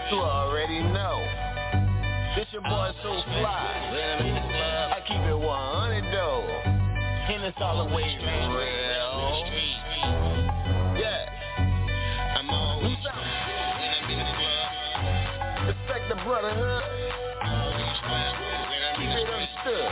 You already know. This your boy So Fly. I keep it 100 though. And it's all the way real. Yeah. I'm always when I'm in the club. Respect the brotherhood. Keep it understood.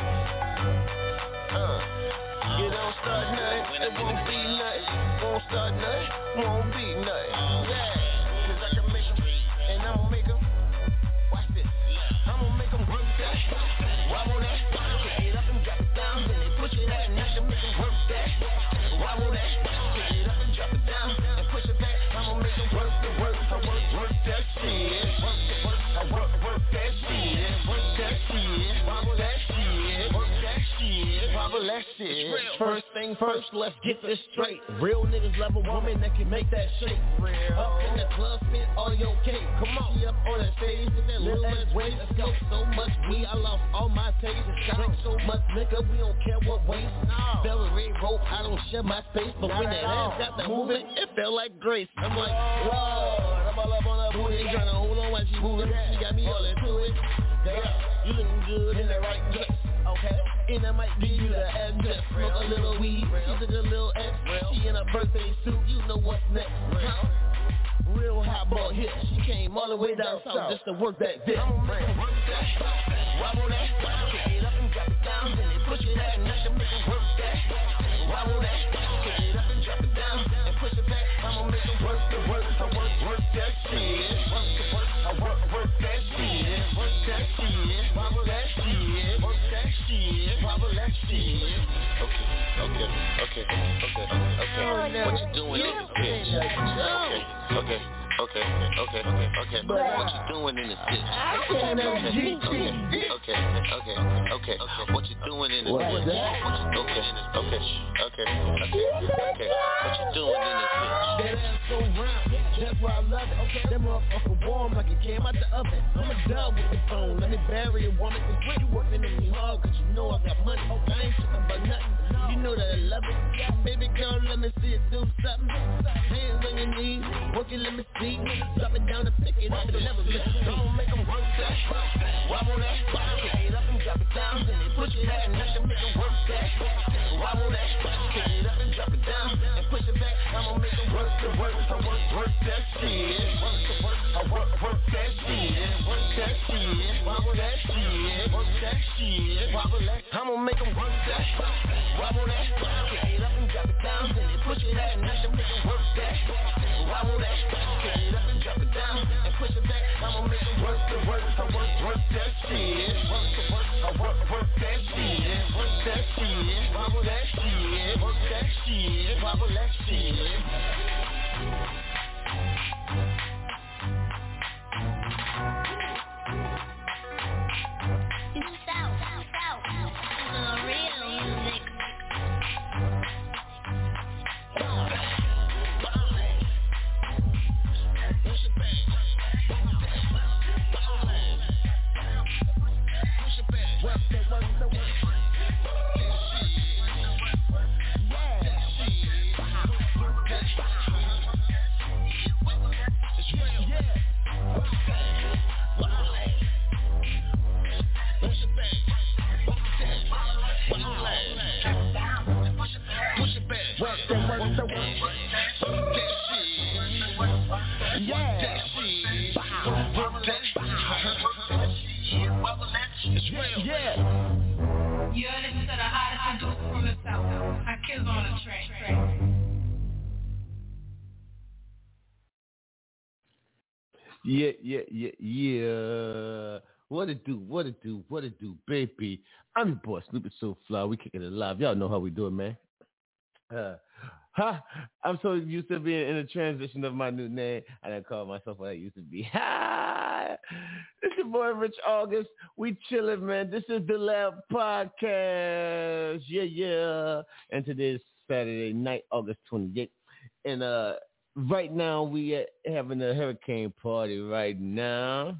You don't start nothing, it won't be nothing. Won't start nothing, won't be nothing. Yeah. Cause I can make them, and I'ma make them. Watch this. I'ma make them work that. Wobble that. Pick it up and drop it down. Then they push it out and I can make them work that. Wobble that. Pick it up and drop it down. And push it back. I'ma make them work the work. I work that shit. Work the work. I work that shit. Work that shit. Wobble that shit. Work that shit. Wobble that shit. First thing first, let's get this straight. Real niggas love a woman that can make that shake. Up in the club, spit all your cake. Come on, she up on the stage with that little ass waist. Smoke so much weed, I lost all my taste. Drink so much liquor, we don't care what waste. Velvet rope, I don't share my space. But when that ass got the movement, it felt like grace. I'm like, Lord, I'm all up on her booty, trying to hold on while she moving. She got me all into it. Yeah, you looking good in the right place. Okay, and I might give you the address. Smoke a little weed, she took a little X. She in a birthday suit, you know what's next. Real hot ball hit. She came all the way down south just to work that dick. I'ma make her work that. Wobble that. Pick it up and drop it down. Then they push it out and I can make her work that. Wobble that. Pick it up and drop it down. And push it back. I'ma make her work the work. I work that shit. Work the work. I work that shit. Work that shit. Wobble that shit. Work that shit. Wobble that shit. Okay. What you doing in this bitch? Okay. What you doing in this bitch? Okay. What you doing in this bitch? Okay. What you doing in this bitch? That ass so round, that's why I love it. Okay, that motherfucker warm like it came out the oven. I'm a dub with the phone, let me bury it, woman. Cause when you working on me hard, cause you know I got money. Okay, I ain't tripping about nothing. You know that I love it. Baby girl, let me see it do something. Hands on your knees, working, let me see. Drop it down and pick it up and never miss. Don't make them work that. Wobble that. Pick it up and drop it down. Then they push it out and I can make them work that. Wobble that. Pick it up and drop it down. And push it back. I'ma make them work the work. I work that shit. Work the work. I work that shit. Work that shit. Wobble that shit. Work that shit. Wobble that. I'ma make them work that. Wobble that. Pick it up and drop it down. Then they push it out and I can make them work that. Wobble that. Pick it up and drop it down. And push it back. I'ma make them work the work. I work that shit. Work the work. I work that shit. Work that shit. Wobble that shit. Work that shit. Wobble that shit. Yeah. What it do, baby? I'm your boy, Snoopy So Fly. We kicking it live. Y'all know how we do it, man. I'm so used to being in the transition of my new name. I didn't call myself what I used to be. It's your boy, Rich August. We chilling, man. This is the Lab Podcast. Yeah. And today's Saturday night, August 28th. And right now, we having a hurricane party right now.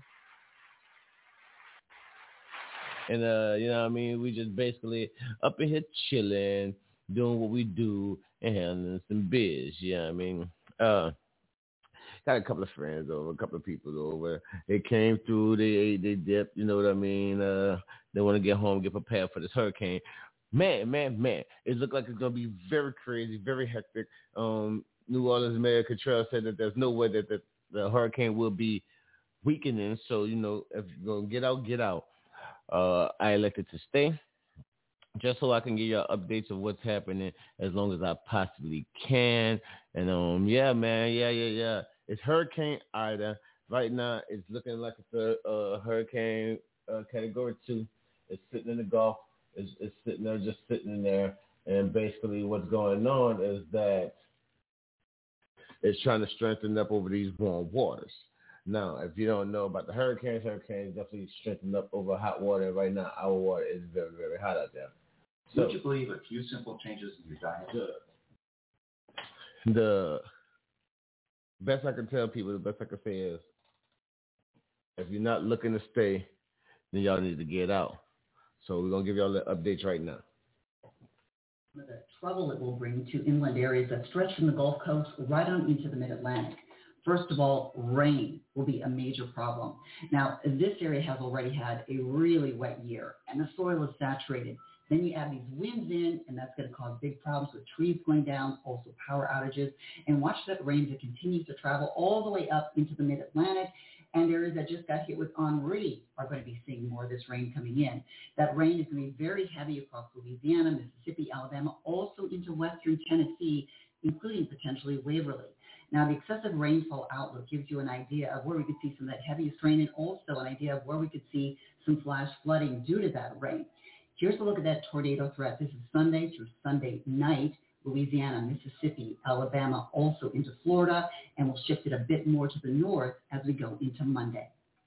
And, you know what I mean? We just basically up in here chilling, doing what we do, and handling some biz, you know what I mean? got a couple of friends over, a couple of people over. They came through, they ate, they dipped, you know what I mean? They want to get home, get prepared for this hurricane. Man, it looked like it's going to be very crazy, very hectic. New Orleans Mayor Cottrell said that there's no way that the hurricane will be weakening. So, you know, if you're going to get out. I elected to stay just so I can give you updates of what's happening as long as I possibly can. And, yeah, man, yeah. It's Hurricane Ida. Right now, it's looking like it's a hurricane category 2. It's sitting in the Gulf. It's sitting there, just sitting in there. And basically what's going on is that it's trying to strengthen up over these warm waters. Now, if you don't know about the hurricanes definitely strengthen up over hot water. And right now, our water is very, very hot out there. So, would you believe a few simple changes in your diet? The best I can tell people, the best I can say is, if you're not looking to stay, then y'all need to get out. So we're going to give y'all the updates right now. The trouble it will bring to inland areas that stretch from the Gulf Coast right on into the Mid-Atlantic. First of all, rain will be a major problem. Now, this area has already had a really wet year, and the soil is saturated. Then you add these winds in, and that's going to cause big problems with trees going down, also power outages. And watch that rain that continues to travel all the way up into the Mid-Atlantic, and areas that just got hit with Henri are going to be seeing more of this rain coming in. That rain is going to be very heavy across Louisiana, Mississippi, Alabama, also into western Tennessee, including potentially Waverly. Now, the excessive rainfall outlook gives you an idea of where we could see some of that heaviest rain and also an idea of where we could see some flash flooding due to that rain. Here's a look at that tornado threat. This is Sunday through Sunday night, Louisiana, Mississippi, Alabama, also into Florida, and we'll shift it a bit more to the north as we go into Monday.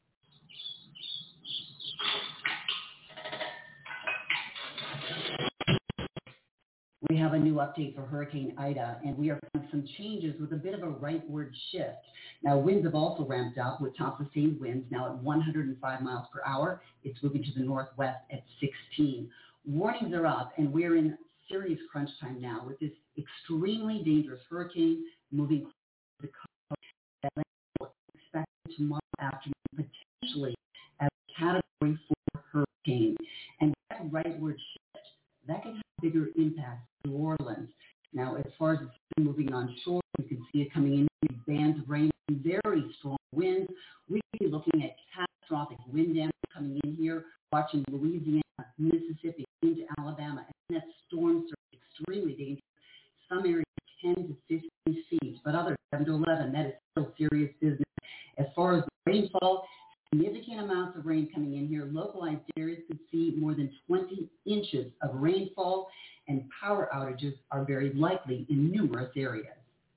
We have a new update for Hurricane Ida, and we are finding some changes with a bit of a rightward shift. Now, winds have also ramped up with top sustained winds now at 105 miles per hour. It's moving to the northwest at 16. Warnings are up, and we're in serious crunch time now with this extremely dangerous hurricane moving close to the coast. That will be expected tomorrow afternoon, potentially as a Category 4 hurricane. And that rightward shift, that can have bigger impact in New Orleans. Now, as far as it's moving on shore, you can see it coming in big bands of rain, very strong winds. We could be looking at catastrophic wind damage coming in here, watching Louisiana, Mississippi, into Alabama, and that storm surge extremely dangerous. Some areas 10 to 15 feet, but others 7 to 11. That is still serious business. As far as the rainfall, significant amounts of rain coming in here. Localized areas could see more than 20 inches of rainfall, and power outages are very likely in numerous areas.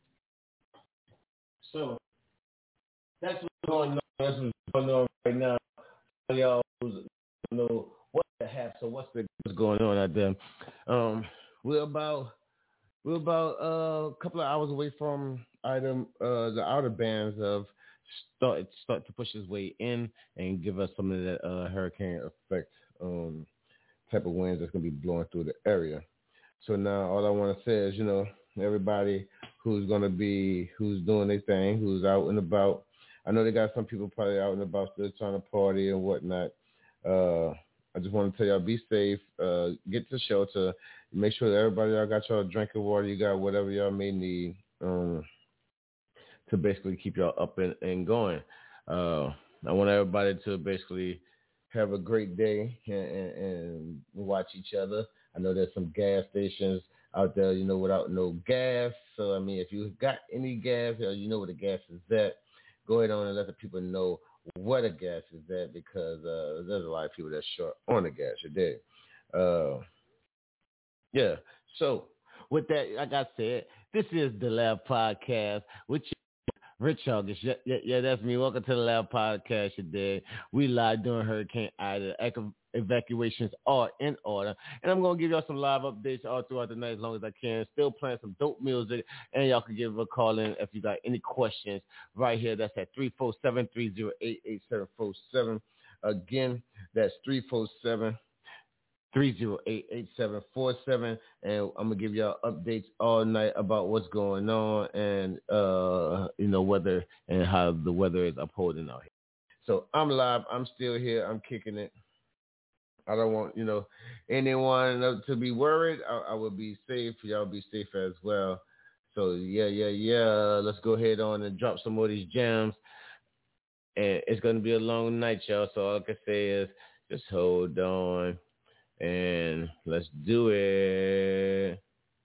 So that's what's going on. That's what's going on right now. Y'all know what the heck. So what's going on out there? We're about a couple of hours away from the outer bands of start to push its way in and give us some of that hurricane effect type of winds that's going to be blowing through the area. So now all I want to say is, you know, everybody who's doing their thing, who's out and about. I know they got some people probably out and about still trying to party and whatnot. I just want to tell y'all, be safe, get to shelter, make sure that everybody y'all got y'all drinking water, you got whatever y'all may need to basically keep y'all up and going. I want everybody to basically have a great day and watch each other. I know there's some gas stations out there, you know, without no gas. So, I mean, if you got any gas or you know where the gas is at, go ahead on and let the people know where the gas is at, because there's a lot of people that's short on the gas. You dig? Yeah. So, with that, like I said, this is the Lab Podcast with Rich August. Yeah, that's me. Welcome to the Lab Podcast today. We live during Hurricane Ida. Evacuations are in order. And I'm going to give y'all some live updates all throughout the night as long as I can. Still playing some dope music. And y'all can give a call in if you got any questions right here. That's at 347-308-8747. Again, that's 347 308-8747, and I'm gonna give y'all updates all night about what's going on and weather and how the weather is upholding out here. So I'm live. I'm still here. I'm kicking it. I don't want anyone to be worried. I will be safe. Y'all be safe as well. So yeah. Let's go ahead on and drop some more of these gems. And it's gonna be a long night, y'all. So all I can say is just hold on. And let's do it.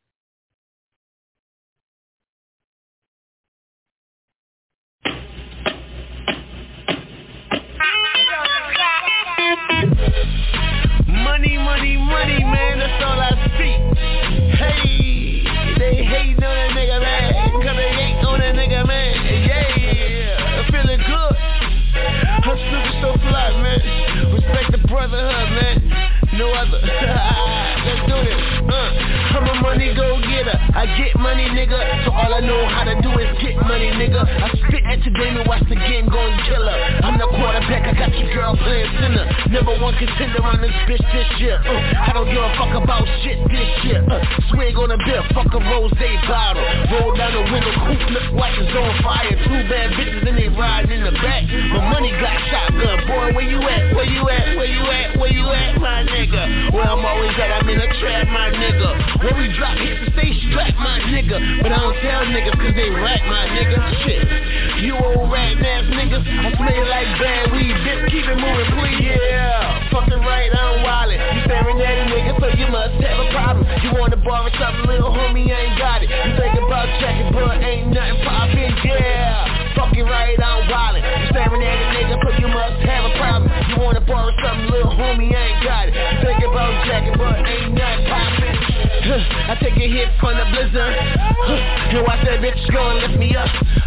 Money, man, that's all I see. Hey, they hating on that nigga, man. Cause they hate on that nigga, man. Yeah, I'm feeling good. I'm super so fly, man. Respect the brotherhood, man. No other. Let's do this. I'm a money go-getter. I get money, nigga. So all I know how to do is get money, nigga. I spit at your game and watch the game go and kill her. I'm the quarterback. I got your girl playing center. Number one contender on this bitch this year. I don't give a fuck about shit this year. Swig on a beer, fuck a rose bottle. Roll down the window, coupe look like it's on fire. Two bad bitches and they riding in the back. My money got shotgun. Boy, where you at? Where you at? Where you at? Where you at, my nigga? Where I'm always at, I'm in a trap, my nigga. When we drop hits to stay strapped, my nigga. But I don't tell niggas cause they rap, my nigga. Shit, you old rat ass niggas. I smell like bad weed, bitch, keep it moving, please. Yeah, fucking right, I'm wildin'. You staring at a nigga, so you must have a problem. You wanna borrow something, little homie, I ain't got it. You think about checking, but ain't nothing poppin', yeah. Fucking right, I'm wildin'. You staring at a nigga, so you must have a problem. You wanna borrow something, little homie, I ain't got it. You think about checking, but ain't nothing poppin'. I take a hit from the blizzard. You watch that bitch go and lift me up.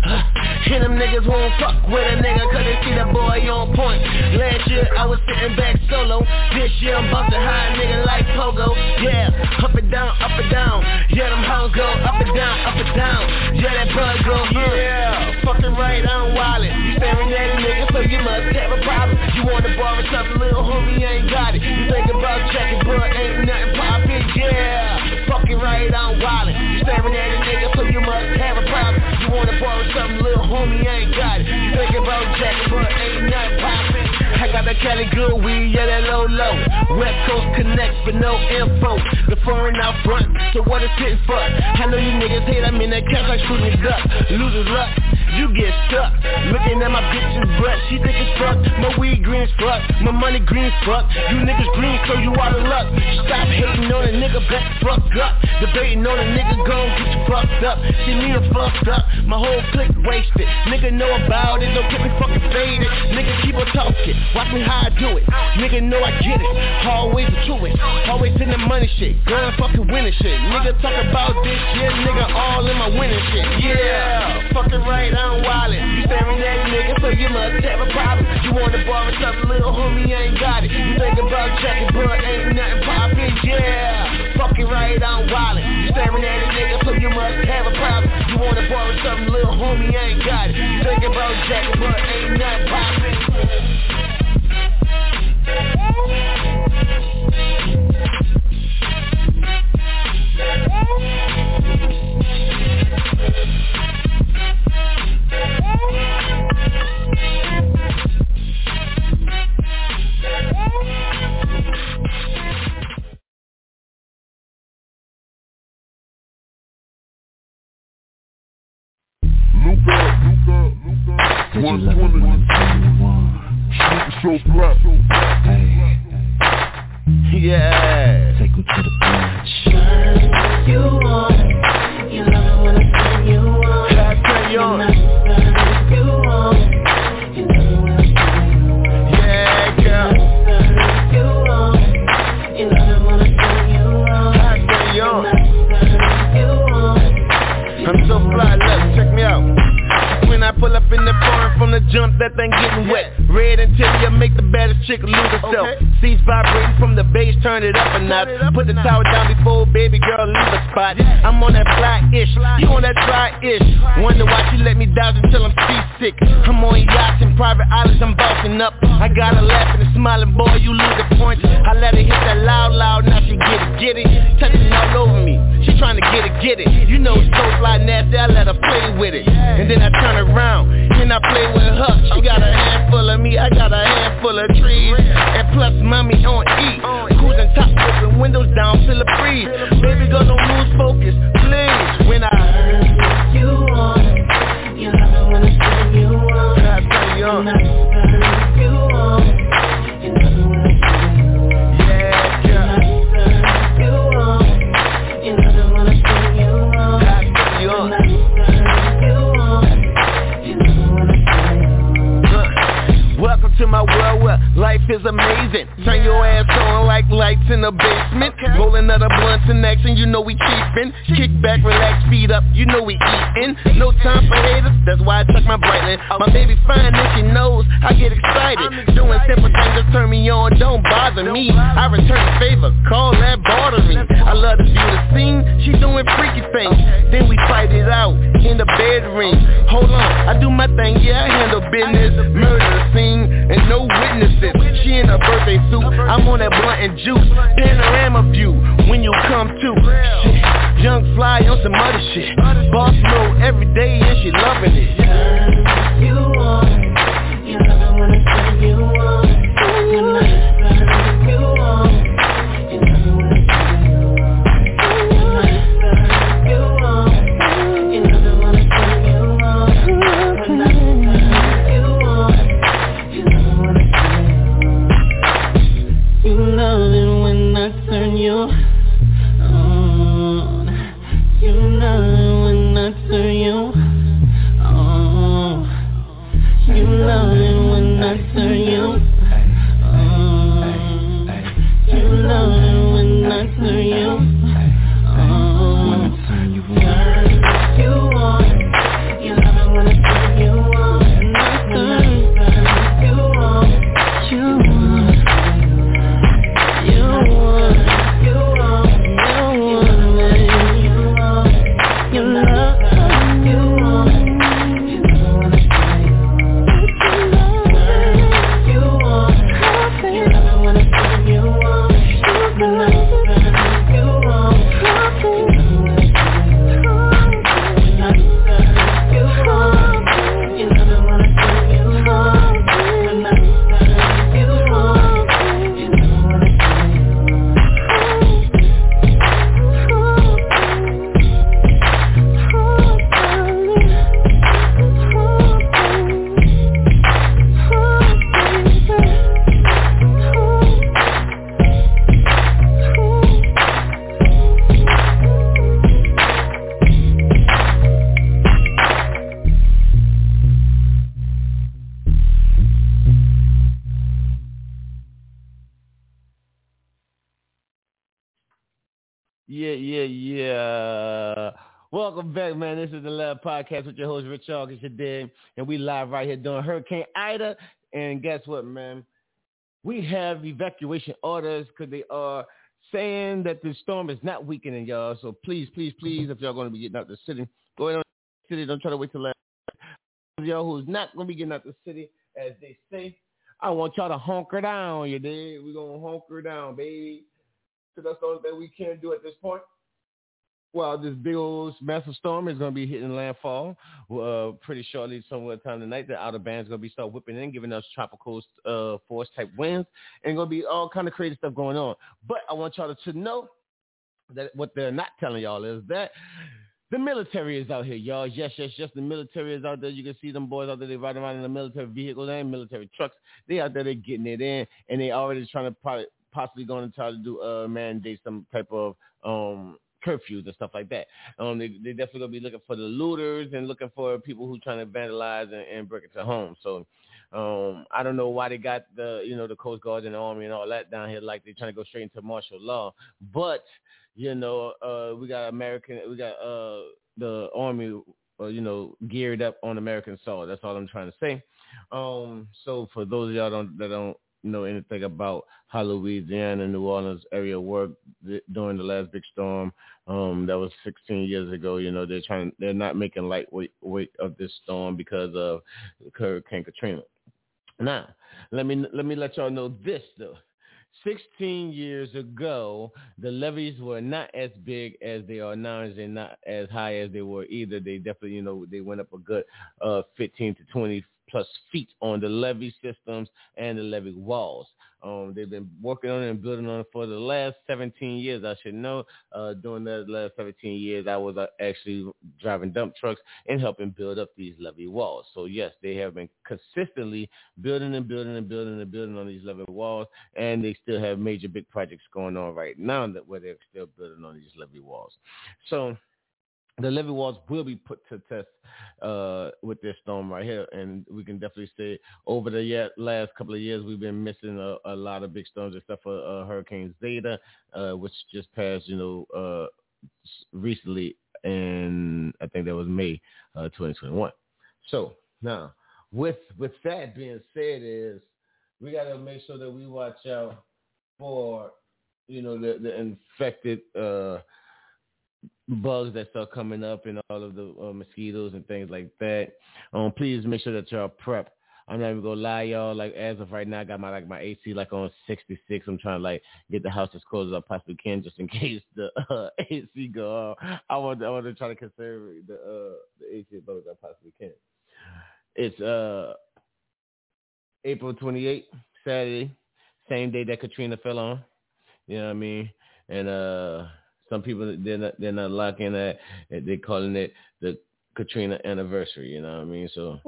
And them niggas won't fuck with a nigga cause they see that boy on point. Last year I was sitting back solo. This year I'm bustin' high, nigga like Pogo. Yeah, up and down, up and down. Yeah, them hoes go up and down, up and down. Yeah, that bud go, yeah. Fucking right, I'm wildin'. You staring at a nigga, so you must have a problem. You wanna borrow something, little homie, I ain't got it. You think about checking, but ain't nothing poppin', yeah. Fucking right, I'm wildin'. You staring at a nigga, so you must have a problem. You wanna borrow something, little homie, I ain't got it. You think about jacking, but ain't nothing poppin'. I got that Cali good weed, yeah, that low. West Coast connect, but no info. The foreign out front, so what is hitting for? I know you niggas hate, I'm in that cash like shooting duck. Losers luck, you get stuck. Looking at my bitch's butt, she think it's fuck. My weed green as fuck, my money green as fuck. You niggas green, so you out of luck. Stop hating on a nigga, back fucked up. Debating on a nigga, gon' get you fucked up. See me a fucked up, my whole clique wasted. Nigga know about it, don't get me fucking faded. Nigga keep on talking, watch me how I do it. Nigga know I get it, always the truest. Always in the money shit, going fucking winning shit. Nigga talk about this shit, nigga all in my winning shit. Yeah, fucking right, I'm wildin'. You staring at a nigga, so you must have a problem. You wanna borrow something, little homie, I ain't got it. You think about checking, but ain't nothing poppin', yeah. Fucking right, I'm wildin'. You staring at a nigga, so you must have a problem. You wanna borrow something, little homie, I ain't got it. You think about checking, but ain't nothing poppin'. Luca, 120, so flat. Hey. Yeah. Take me to the bench. You want, you love it when I turn you on. Turn you on. You want, you love it when I turn you on. Yeah, girl. You want, you love it when I turn you on. Turn you on. You want. I'm so fly, look, check me out. When I pull up in the foreign from the jump, that thing getting wet. red interior, make the baddest chick lose herself. Seats vibrating from the bass, turn it up a notch. Put the tower down before baby girl leave a spot. I'm on that fly-ish, you on that dry-ish. Wonder why she let me down until I'm seasick. I'm on yachts and private islands, I'm bossing up. I got her laughing and smiling, boy, you lose the point. I let her hit that loud, now she get it. Touching all over me, she trying to get it. You know so fly nasty, I let her play with it. And then I turn around, and I play with her. She got a handful of me, I got a handful of trees. And plus mommy on E, cruising top, open windows down, feel the breeze. Baby girl, don't lose focus, please. When I turn you on, you love it when I turn you on. I turn you on. When I turn you on, you love it when I turn you on. Yeah, girl. When I turn you on, you love it when I turn you on. I turn you on. When I turn you on, you love it when I turn you on. Welcome to my world where life is amazing. Turn your ass on like lights in the basement. Rolling other blunts in action, you know we cheapin'. Kick back, relax, feet up, you know we eatin'. No time for haters, that's why I check my brightness. My baby fine and she knows I get excited. Doing simple things that turn me on, don't bother me. I return the favor, call that bartering. I love to view the scene, she doing freaky things. Then we fight it out in the bedroom. Hold on, I do my thing, yeah, I handle business. Murder scene and no witnesses. She in her birthday suit, I'm on that blunt and juice. Panorama view when you come to. Shit, young fly on some other shit. Boss mode every day and she loving it. Turn you on, you love it when I turn you on. When I turn you on, you love it when I turn you on. When I turn you on, you love it when I turn you on. When I turn you on, you love it when I turn you on. You love it when I turn you on. You love it when I turn you on. You love it when I turn you on. You love it when I turn you on. When I turn you on. You love it when I turn you on. When I turn you on. You want. You want. You want. You want. You love. You want. You know when I turn you on. You want. You love it when I turn you on. When I turn you on. You know when I turn you on. When I turn you on. You love it when I turn you on. When I turn you on. You know when I turn you on. Yeah. Welcome back, man. This is the Love Podcast with your host, Rich August, you dig? And we live right here doing Hurricane Ida. And guess what, man? We have evacuation orders because they are saying that the storm is not weakening, y'all. So please, if y'all going to be getting out the city, go ahead on the city. Don't try to wait till last. Y'all who's not going to be getting out the city, as they say, I want y'all to hunker down, you dig? We're going to hunker down, baby. Because that's the only thing we can do at this point. Well, this big old massive storm is going to be hitting landfall pretty shortly, somewhere time tonight. The outer band's going to be start whipping in, giving us tropical force type winds, and going to be all kind of crazy stuff going on. But I want y'all to know that what they're not telling y'all is that the military is out here, y'all. Yes, the military is out there. You can see them boys out there. They ride around in the military vehicles and military trucks. They out there, they getting it in, and they already trying to possibly going to try to do mandate some type of curfews and stuff like that. They definitely gonna be looking for the looters and looking for people who trying to vandalize and break into homes. So I don't know why they got the Coast Guard and the Army and all that down here, like they're trying to go straight into martial law. But we got the Army geared up on American soil. That's all I'm trying to say. So for those of y'all that don't know anything about how Louisiana and New Orleans area worked during the last big storm, that was 16 years ago. They're not making lightweight of this storm because of Hurricane Katrina. Now, let me let y'all know this though. 16 years ago, the levees were not as big as they are now, and they're not as high as they were either. They definitely, they went up a good 15 to 20 plus feet on the levee systems and the levee walls. They've been working on it and building on it for the last 17 years. I should know. During the last 17 years, I was actually driving dump trucks and helping build up these levee walls. So yes, they have been consistently building on these levee walls, and they still have major big projects going on right now where they're still building on these levee walls. So the levee walls will be put to test with this storm right here, and we can definitely say over the last couple of years we've been missing a lot of big storms, except for Hurricane Zeta, which just passed, recently, and I think that was May 2021. So now, with that being said, is we got to make sure that we watch out for the infected bugs that start coming up and all of the mosquitoes and things like that. Please make sure that y'all prep. I'm not even gonna lie, y'all. Like as of right now, I got my AC on 66. I'm trying to get the house as close as I possibly can, just in case the AC go off. I want to try to conserve the AC as low as I possibly can. It's April 28th, Saturday, same day that Katrina fell on. You know what I mean? And some people they're not locking that. They're calling it the Katrina anniversary. You know what I mean? So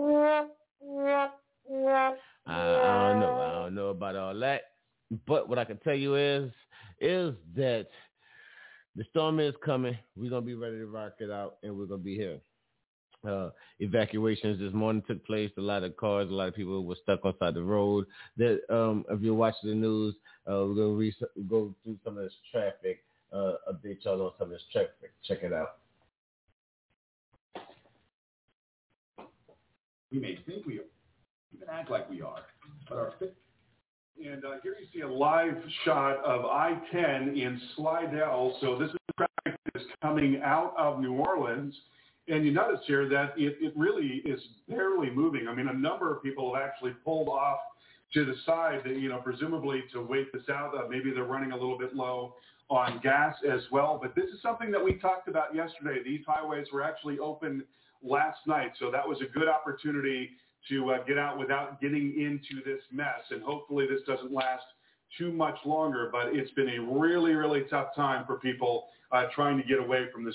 I don't know about all that. But what I can tell you is that the storm is coming. We're gonna be ready to rock it out, and we're gonna be here. Evacuations this morning took place. A lot of cars, a lot of people were stuck on side the road. If you're watching the news, we're gonna go through some of this traffic. Update y'all on some of this traffic. Check it out. We may think we are, even act like we are, but our fit. And here you see a live shot of I-10 in Slidell. So this is traffic that's coming out of New Orleans. And you notice here that it really is barely moving. I mean, a number of people have actually pulled off to the side, presumably to wait this out. Maybe they're running a little bit low on gas as well. But this is something that we talked about yesterday. These highways were actually open last night. So that was a good opportunity to get out without getting into this mess. And hopefully this doesn't last too much longer. But it's been a really, really tough time for people trying to get away from this.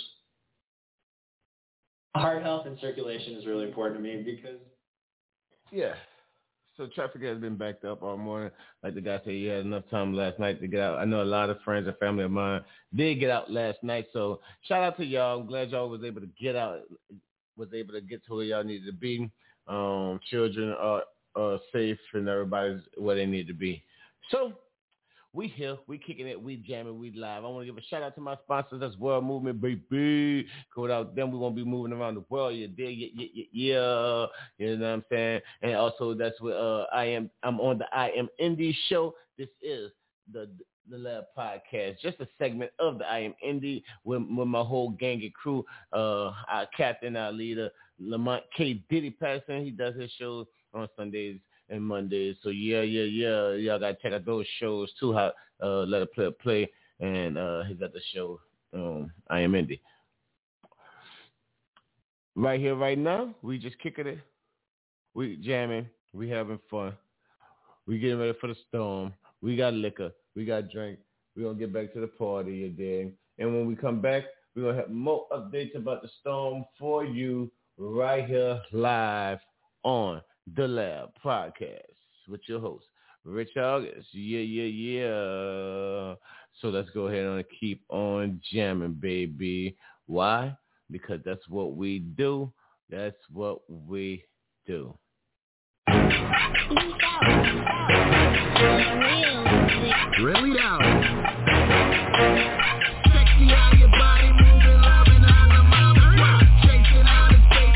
Heart health and circulation is really important to me because... Yeah. So traffic has been backed up all morning. Like the guy said, he had enough time last night to get out. I know a lot of friends and family of mine did get out last night. So shout out to y'all. I'm glad y'all was able to get out, was able to get to where y'all needed to be. Children are safe and everybody's where they need to be. So we here, we kicking it, we jamming, we live. I want to give a shout out to my sponsors. That's World Movement, baby. Without them, we won't be moving around the world. You dig? Yeah. You know what I'm saying? And also, that's what I'm on the I Am Indie show. This is the Lab Podcast, just a segment of the I Am Indie with my whole gang and crew. Our captain, our leader, Lamont K. Diddy Patterson. He does his shows on Sundays and Mondays. So yeah. Y'all gotta check out those shows too. How Let a Play, and he's at the show I Am Indie. Right here, right now, we just kicking it. We jamming. We having fun. We getting ready for the storm. We got liquor. We got drink. We're gonna get back to the party, you dig? And when we come back, we're gonna have more updates about the storm for you right here live on The Lab Podcast with your host, Rich August. Yeah. So let's go ahead and keep on jamming, baby. Why? Because that's what we do. That's what we do. Really down. Sexy how your body moving, loving how the mama rock. Chasing out the state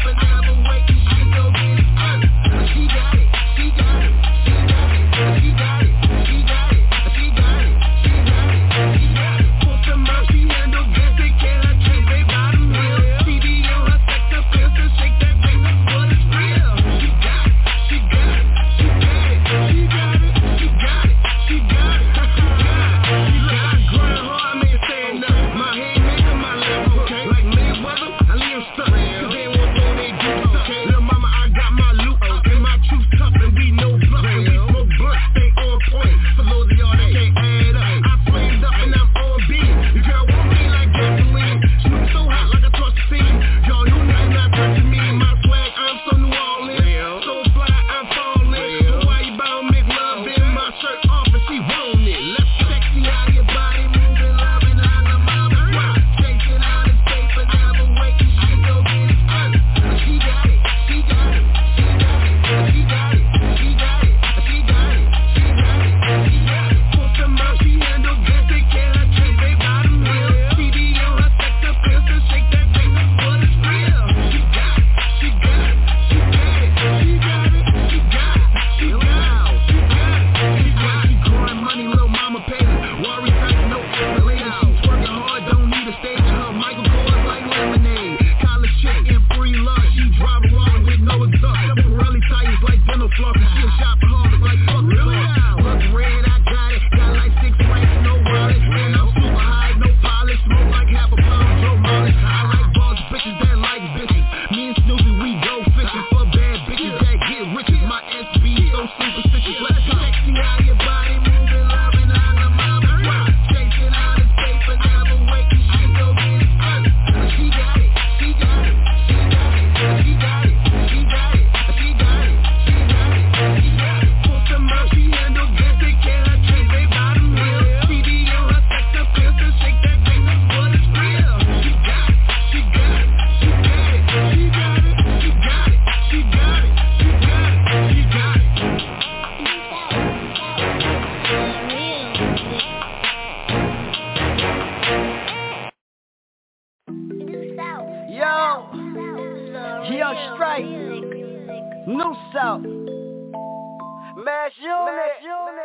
Mo, Young Strike, New South, Mass Unit.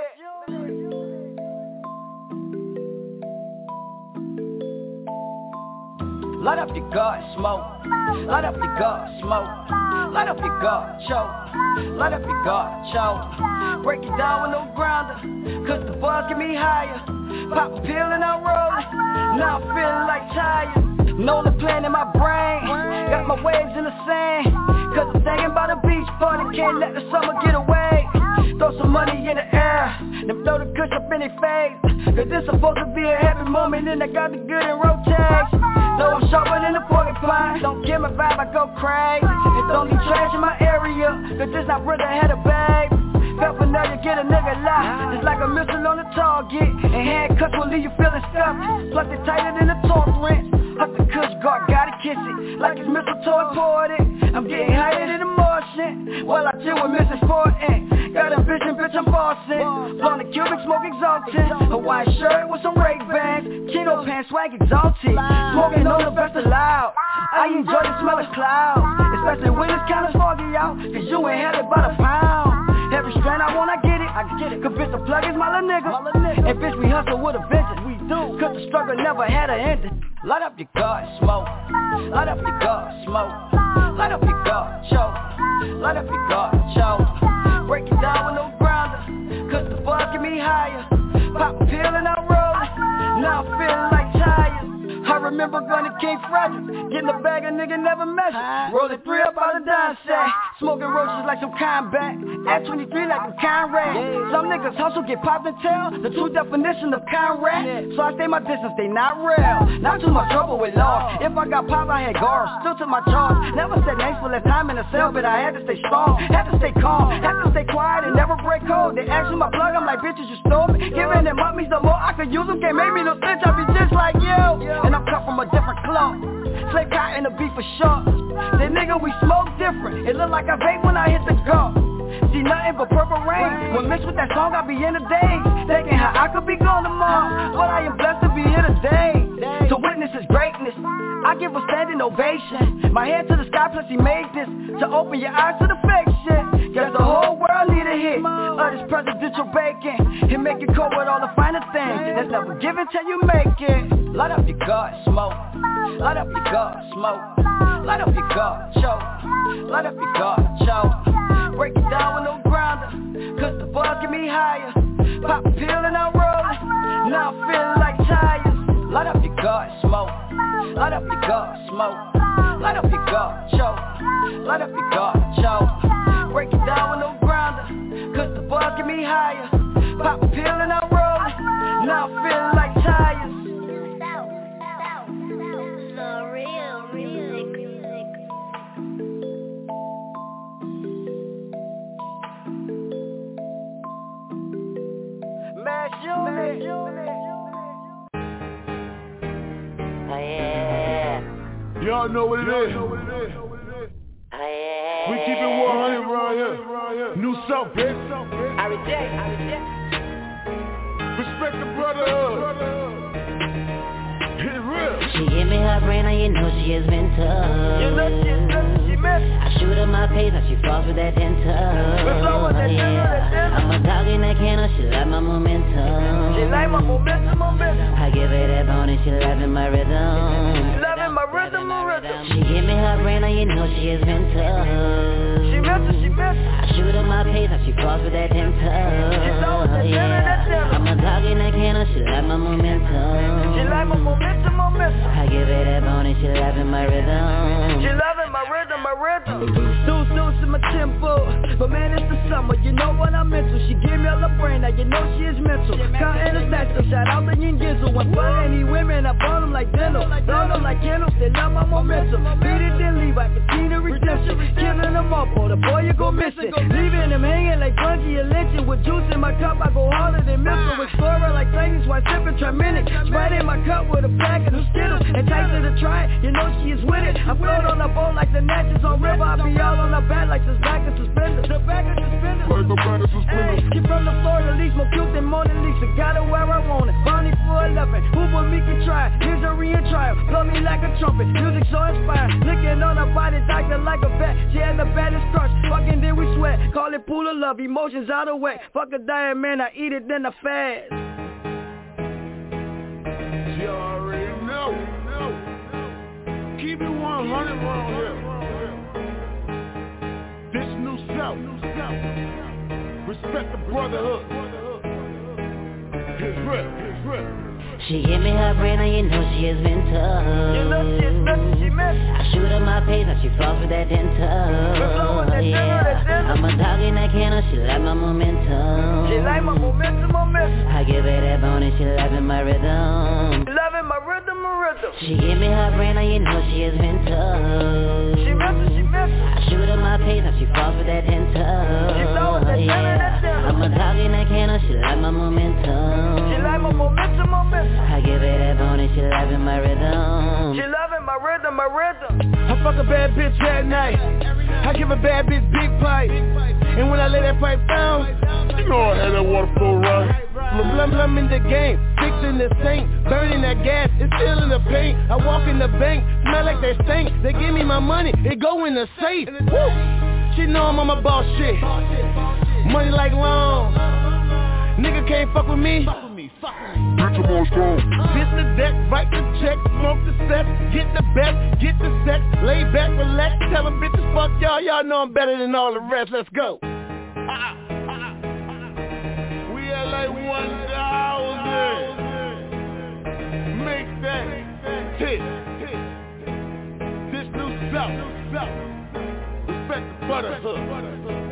Light up your guard, smoke. Light up your guard, smoke. Light up your guard, choke. Light up your guard, choke. Break it down with no grinder, cause the buzz get me higher. Pop a pill and I'm rolling. Now I'm feeling like tired. Know the plan in my brain. Got my waves in the sand, cause I'm thinking about a beach party. Can't let the summer get away. Throw some money in the air, then throw the kush up in their face. Cause this supposed to be a happy moment, and I got the good in rotation. So I'm sharper than the porcupine. Don't get my vibe, I go crazy. It's only trash in my area, cause this not brother had a babe. Paraphernalia get a nigga locked, it's like a missile on the target. And handcuffs will leave you feeling stuck, plucked it tighter than a torque wrench. Huck the kush guard, gotta kiss it, like it's mistletoe imported. I'm getting higher than the Martian, while I chill with Mrs. Fortin. Got a vision, bitch, I'm bossing. Blowing the cubic, smoke exalted. Hawaiian shirt with some Ray-Bans, chino pants, swag exalted. Smoking on the best allowed. I enjoy the smell of clouds, especially when it's kinda foggy out, cause you ain't had it by the pound. Every strand I want, I get it. Cause bitch, the plug is my little nigga. And bitch, we hustle with a vengeance. We do, cause the struggle never had an ending. Light up your guard, smoke. Light up your guard, smoke. Light up your guard, choke. Light up your guard, choke. Break it down with no grinder, cause the buzz get me higher. Pop a pill and I'm rolling. Now I'm feeling like tired. I remember going to King Frederick, getting a bag a nigga never measured. Rolling 3 up out of dime sack, smoking roaches like some combat. At 23 like a Conrad. Some niggas hustle, get popped and tell the true definition of Conrad. So I stay my distance, they not real. Not too much trouble with law. If I got pop, I had guards, still to my charge. Never said names for less time in the cell, but I had to stay strong, had to stay calm, had to stay quiet and never break code. They ask me my plug, I'm like, bitches, you stupid. Giving them mummies the more I could use them. Can't make me no snitch, I be just like you. And I'm cut from a different cloth. Slave cotton and a beef for sure. The nigga, we smoke different. It look like I vape when I hit the go. See nothing but purple rain. When mixed with that song, I be in the days, thinking how I could be gone tomorrow, but I am blessed to be here today. To witness his greatness, I give a standing ovation. My head to the sky, plus he made this to open your eyes to the fake shit. Guess the whole world need a hit of this presidential bacon. He make it cold with all the finer things that's never given till you make it. Light up your guard, smoke. Light up your guard, smoke. Light up your guard, choke. Light up your guard, choke. Break it down with no grinder, cause the buzz get me higher. Pop a pill and I'm rolling. Now I'm feeling like tired. Light up your guard, smoke. Light up your guard, smoke. Light up your guard, choke. Light up your guard, choke. Break it down with no grinder, cause the buzz get me higher. Pop a pill and I'm rolling. Now I'm feeling like tired. Y'all know what it is. We keep it 100 around here. New South, bitch. I reject. Respect the brotherhood. Hit it real. She give me her brain, and you know she has been tough. You know she missed. I shoot her my pace, and she falls with that dental. I'm a dog in that kennel, she like my momentum. She like my momentum. I give her that bone and she loving my rhythm. Loving my rhythm. She give me her brain, and you know she has been tough. She missed. I shoot her my pace, and she falls with that dental. I'm a dog in that kennel, she like my momentum. She like my momentum. I give her that bone and she loving my rhythm. She loving my rhythm. Deuce in my tempo, but man it's the summer, you know what I'm into. She give me all her brain, now you know she is mental. Counting the stacks, so shout out to Yin Gizzle. I'm fun any women, I burn them like dental. Burn them like candles, they love my momentum. Beat it then leave, I can see the redemption. Killing them up, oh the boy you go missing. Leaving them hanging like bungee and lynching. With juice in my cup, I go harder than missile. Explorer like Titans, while sipping Triminic. Sprite in my cup with a pack of the Skittles. And Tyson to try it, you know she is with it. I float on the boat like the Natchez on river. I be all on her back like this back and suspenders. The back and suspenders. Like a back and suspenders. She from the Florida, least more cute than Mona Lisa. Got her where I want it. Bonnie for a nothing. Who but me can try? Misery and trial, blow me like a trumpet. Music so inspired, licking on her body, doctor like a vet. She had the baddest crush, fucking then we sweat. Call it pool of love, emotions out of whack. Fuck a diet, man, I eat it then I fast. You already know. Keep it 100 around here. This new South. Respect the brotherhood. It's real. She hit me her brain and you know she has been tough. You know she is messing, she messing. I shoot her my pace and she falls for that dental. Yeah, I'm a dog in that kennel, she like my momentum. She like my momentum. I give her that bone and she loving my rhythm. Loving my rhythm. She give me her brain and you know she has been tough. She messing. I shoot her my pace and she falls for that dental. Yeah, I'm a dog in that kennel, she like my momentum. She like my momentum. I give her that bone and she loving my rhythm. She loving my rhythm. I fuck a bad bitch at night. I give a bad bitch big pipe. And when I lay that pipe down, you know I had that water flow right. Blum in the game, fixing the sink, burning that gas, it's still in the paint. I walk in the bank, smell like they stink. They give me my money, it go in the safe. Woo! She know I'm on my boss shit. Money like long. Nigga can't fuck with me. Bitch, I'm on strong. Bitch the deck, write the check, smoke the set, get the best, get the sex, lay back, relax, tell them bitches fuck y'all know I'm better than all the rest, let's go. We at like 1,000. Make that hit. This new South. Respect the brotherhood.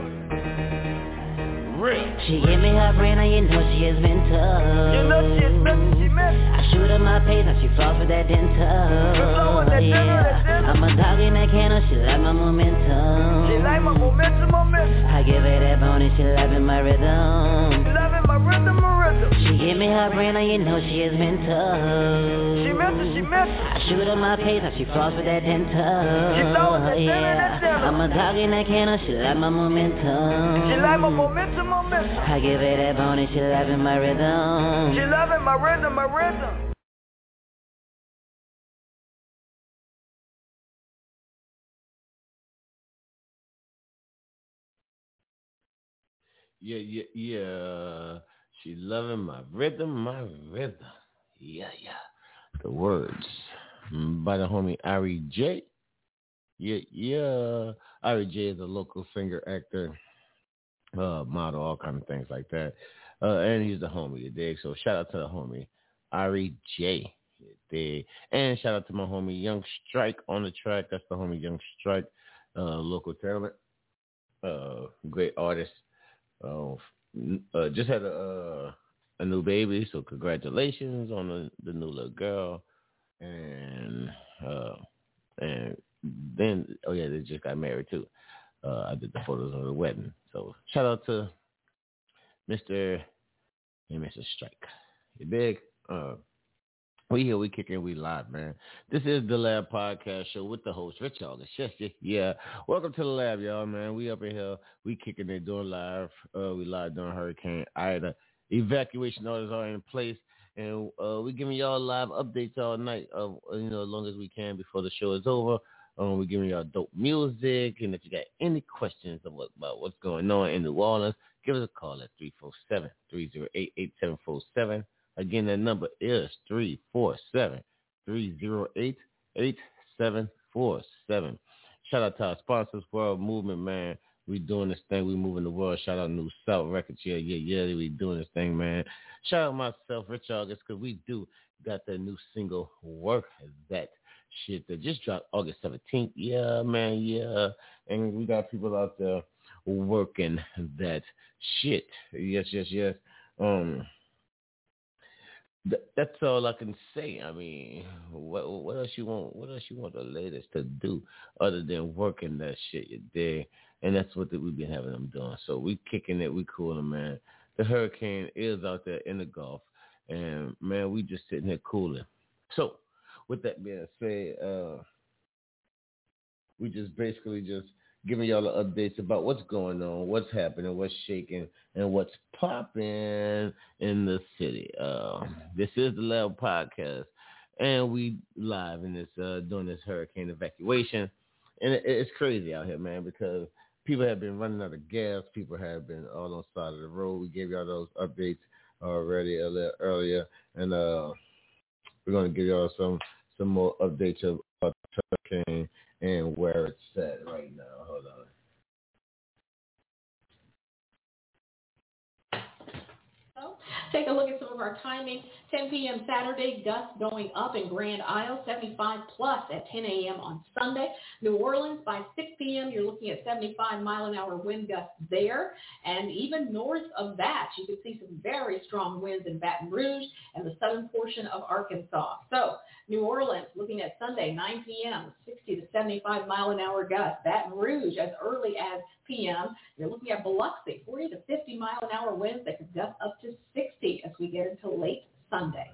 Real. She hit me her brain and you know she has been tough. You know she is messing. I shoot her my pace and she falls for that dental. Yeah, I'm a dog in that kennel, she like my momentum. She like my momentum. I give her that bone and she loving my rhythm. Loving my rhythm. She hit me her brain and you know she has been tough. She messing. I shoot her my pace and she falls for that dental. Yeah, I'm a dog in that kennel, she like my momentum. She like my momentum. I give her that bone and she loving my rhythm. She loving my rhythm. Yeah. She loving my rhythm. Yeah. The words by the homie Ari J. Yeah. Ari J is a local singer, actor, model, all kind of things like that. And he's the homie, you dig? So shout out to the homie Ari J. You dig? And shout out to my homie Young Strike on the track. That's the homie Young Strike, local talent, great artist. Just had a new baby, so congratulations on the new little girl. And then they just got married too. I did the photos of the wedding. So shout out to Mr. and Mrs. Strike. You big? We here, we kicking, we live, man. This is the Lab Podcast Show with the host, Rich August. Yeah. Welcome to the lab, y'all, man. We up in here, we kicking it, doing live. We live doing Hurricane Ida. Evacuation orders are in place, and we giving y'all live updates all night, as long as we can before the show is over. We're giving y'all dope music, and if you got any questions about what's going on in New Orleans, give us a call at 347-308-8747. Again, that number is 347-308-8747. Shout out to our sponsors, World Movement, man. We doing this thing. We moving the world. Shout out New South Records. Yeah. We doing this thing, man. Shout out myself, Rich August, because we do got that new single, Work That Shit, that just dropped August 17th. Yeah, man, yeah. And we got people out there working that shit. Yes. That's all I can say. I mean, what else you want? What else you want the ladies to do other than working that shit? You dig? And that's what we've been having them doing. So we kicking it, we cooling, man. The hurricane is out there in the Gulf, and man, we just sitting here cooling. So with that being said, we just basically just giving y'all the updates about what's going on, what's happening, what's shaking, and what's popping in the city. This is the Lab Podcast, and we live in this doing this hurricane evacuation, and it's crazy out here, man, because people have been running out of gas. People have been all on the side of the road. We gave y'all those updates already a little earlier, and we're going to give y'all some more updates about the hurricane and where it's at right now. Hold on. Take a look at some of our timing. 10 p.m. Saturday, gusts going up in Grand Isle, 75 plus at 10 a.m. on Sunday. New Orleans, by 6 p.m., you're looking at 75 mile-an-hour wind gusts there. And even north of that, you could see some very strong winds in Baton Rouge and the southern portion of Arkansas. So New Orleans, looking at Sunday, 9 p.m., 60 to 75 mile-an-hour gusts. Baton Rouge, as early as p.m., you're looking at Biloxi, 40 to 50 mile-an-hour winds that could gust up to 60 as we get into late Sunday.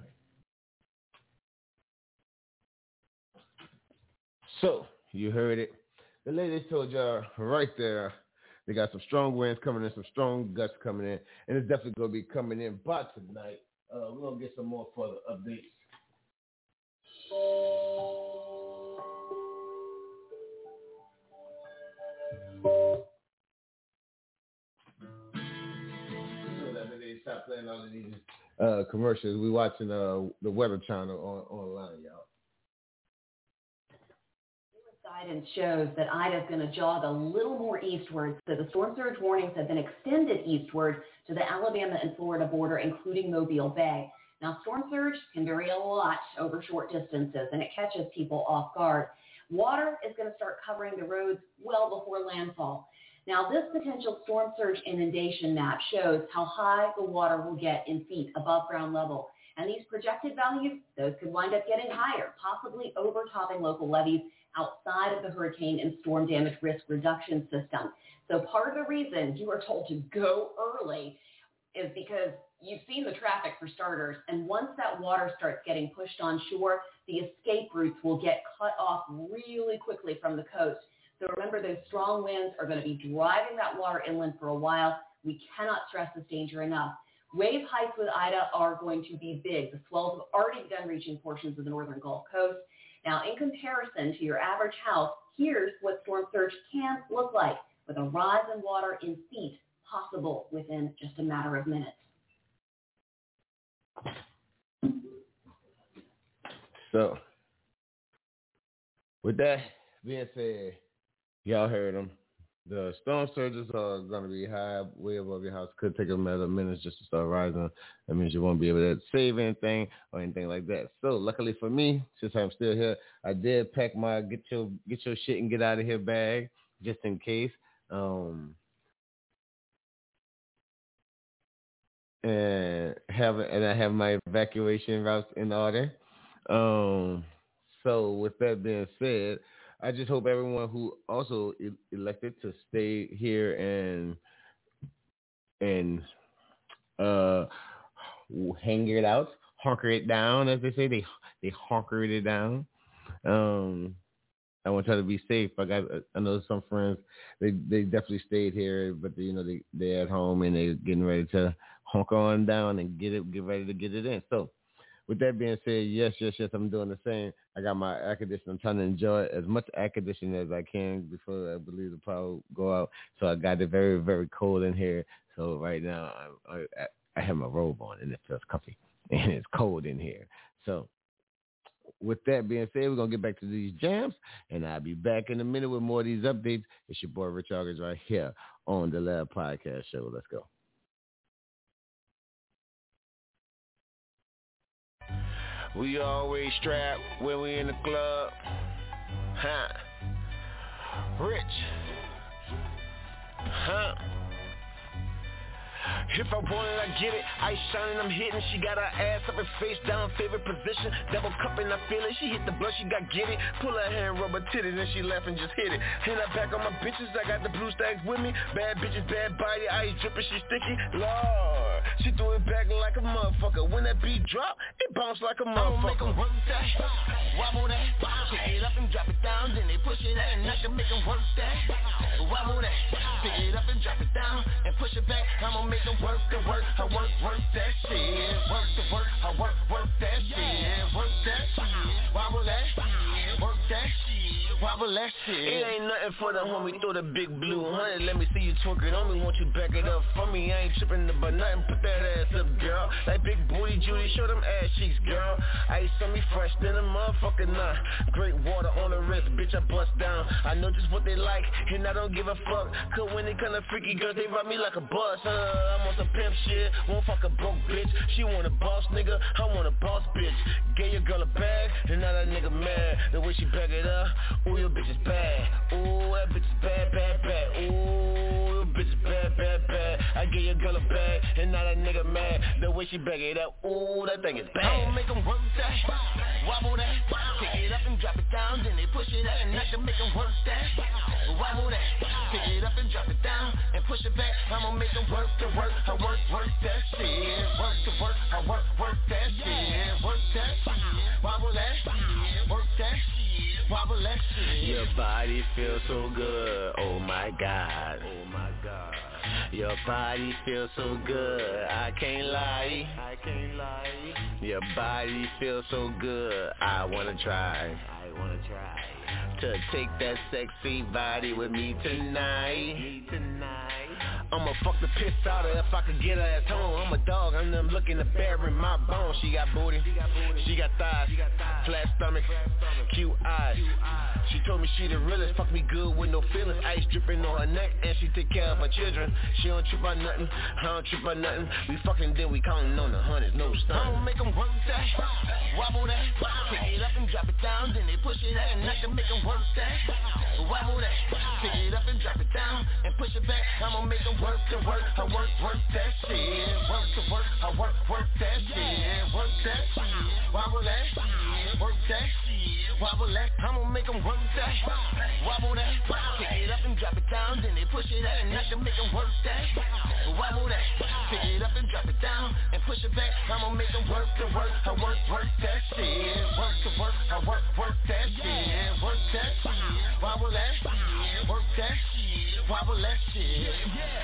So, you heard it. The ladies told y'all right there, they got some strong winds coming in, some strong gusts coming in, and it's definitely going to be coming in by tonight. We're going to get some more further updates. Stop playing all of these commercials. We watching the Weather Channel online, y'all. Guidance shows that Ida is going to jog a little more eastward, so the storm surge warnings have been extended eastward to the Alabama and Florida border, including Mobile Bay. Now, storm surge can vary a lot over short distances, and it catches people off guard. Water is going to start covering the roads well before landfall. Now, this potential storm surge inundation map shows how high the water will get in feet above ground level. And these projected values, those could wind up getting higher, possibly overtopping local levees outside of the hurricane and storm damage risk reduction system. So part of the reason you are told to go early is because you've seen the traffic for starters. And once that water starts getting pushed on shore, the escape routes will get cut off really quickly from the coast. So remember, those strong winds are going to be driving that water inland for a while. We cannot stress this danger enough. Wave heights with Ida are going to be big. The swells have already begun reaching portions of the northern Gulf Coast. Now, in comparison to your average house, here's what storm surge can look like, with a rise in water in feet possible within just a matter of minutes. So, with that being said, y'all heard them. The storm surges are going to be high, way above your house. Could take a matter of minutes just to start rising. That means you won't be able to save anything or anything like that. So luckily for me, since I'm still here, I did pack my get your shit and get out of here bag just in case. And I have my evacuation routes in order. So with that being said, I just hope everyone who also elected to stay here and hang it out, honker it down, as they say. They honkered it down. I want y'all to be safe. I know some friends, they definitely stayed here, but they're at home and they're getting ready to honker on down and get ready to get it in. So with that being said, yes, I'm doing the same. I got my air conditioning. I'm trying to enjoy as much air conditioning as I can before I believe the power will go out. So I got it very, very cold in here. So right now I have my robe on and it feels comfy and it's cold in here. So with that being said, we're going to get back to these jams, and I'll be back in a minute with more of these updates. It's your boy Rich August right here on the Lab Podcast Show. Let's go. We always strapped when we in the club. Huh? Rich. Huh? If I want it, I get it. Ice shining, I'm hitting. She got her ass up and face down, favorite position. Double cupping, I feel it. She hit the blush, she got get it. Pull her hair and rub her titties, and she laugh and just hit it. Hit her back on my bitches, I got the blue stacks with me. Bad bitches, bad body, ice dripping, she sticky. Lord, she threw it back like a motherfucker. When that beat drop, it bounce like a motherfucker. I'ma make 'em work that, wobble that. Pick it up and drop it down, then they push it out and knock them. make them work that. Wobble that. Pick it up and drop it down and push it back. I'ma make them work the work. I work that shit. Work the work. I work that shit. Work that. Wobble that. Work that. Wobble that shit. It ain't nothing for the homie. Throw the big blue 100. Let me see you twerk it on me. Won't you back it up for me? I ain't tripping about nothing. Put that ass up, girl. Like big booty Judy. Show them ass cheeks, girl. Ice on me fresh than a motherfucking nut. Great water on the wrist. Bitch, I bust down. I know just what they like. And I don't give a fuck. Cause when they kinda freaky girls, they ride me like a bus. I'm on some pimp shit. Won't fuck a broke bitch. She want a boss nigga. I want a boss bitch. Gave your girl a bag. And now that nigga mad. The way she back it up. Ooh, your bitch is bad. Ooh, that bitch is bad, bad, bad. Ooh, your bitch is bad, bad, bad. I gave your girl a bag. And now that nigga mad. The way she back it up. Ooh, that thing is bad. I'ma make them work that. Wobble that. Pick it up and drop it down. Then they push it out and I can make them work that. Wobble that. Pick it up and drop it down and push it back. I'ma make them work the work. I work that shit. Work the work. I work that shit. Work that. Wobble that. Work that. Wobble that shit. Your body feels so good. Oh my God. Oh my God. Your body feels so good. I can't lie. I can't lie. Your body feels so good. I wanna try. To take that sexy body with me tonight. I'ma fuck the piss out of her if I could get her at home. I'm a dog, I'm them looking to bury my bones. She got booty, she got thighs, flat stomach, cute eyes. She told me she the realest, fuck me good with no feelings. Ice dripping on her neck and she take care of her children. She don't trip on nothing, I don't trip on nothing. We fucking then we counting on the hundreds, no stun. I'ma make them work that, wobble that. Pick it up and drop it down, then they push it out and I can make them work that. Wobble that, pick it up and drop it down and push it back. I'ma make them work the work, I work that shit. Work the work, I work that shit. Work that, wobble that, work that, wobble that. I'ma make them work that, wobble that. Pick it up and drop it down, then they push it out and I can make them work that. Wobble that, pick it up and drop it down and push it back. I'ma make them work the work, I work that shit. Work the work, I work that shit. Work that, wobble that, work that, wobble that shit. Yeah.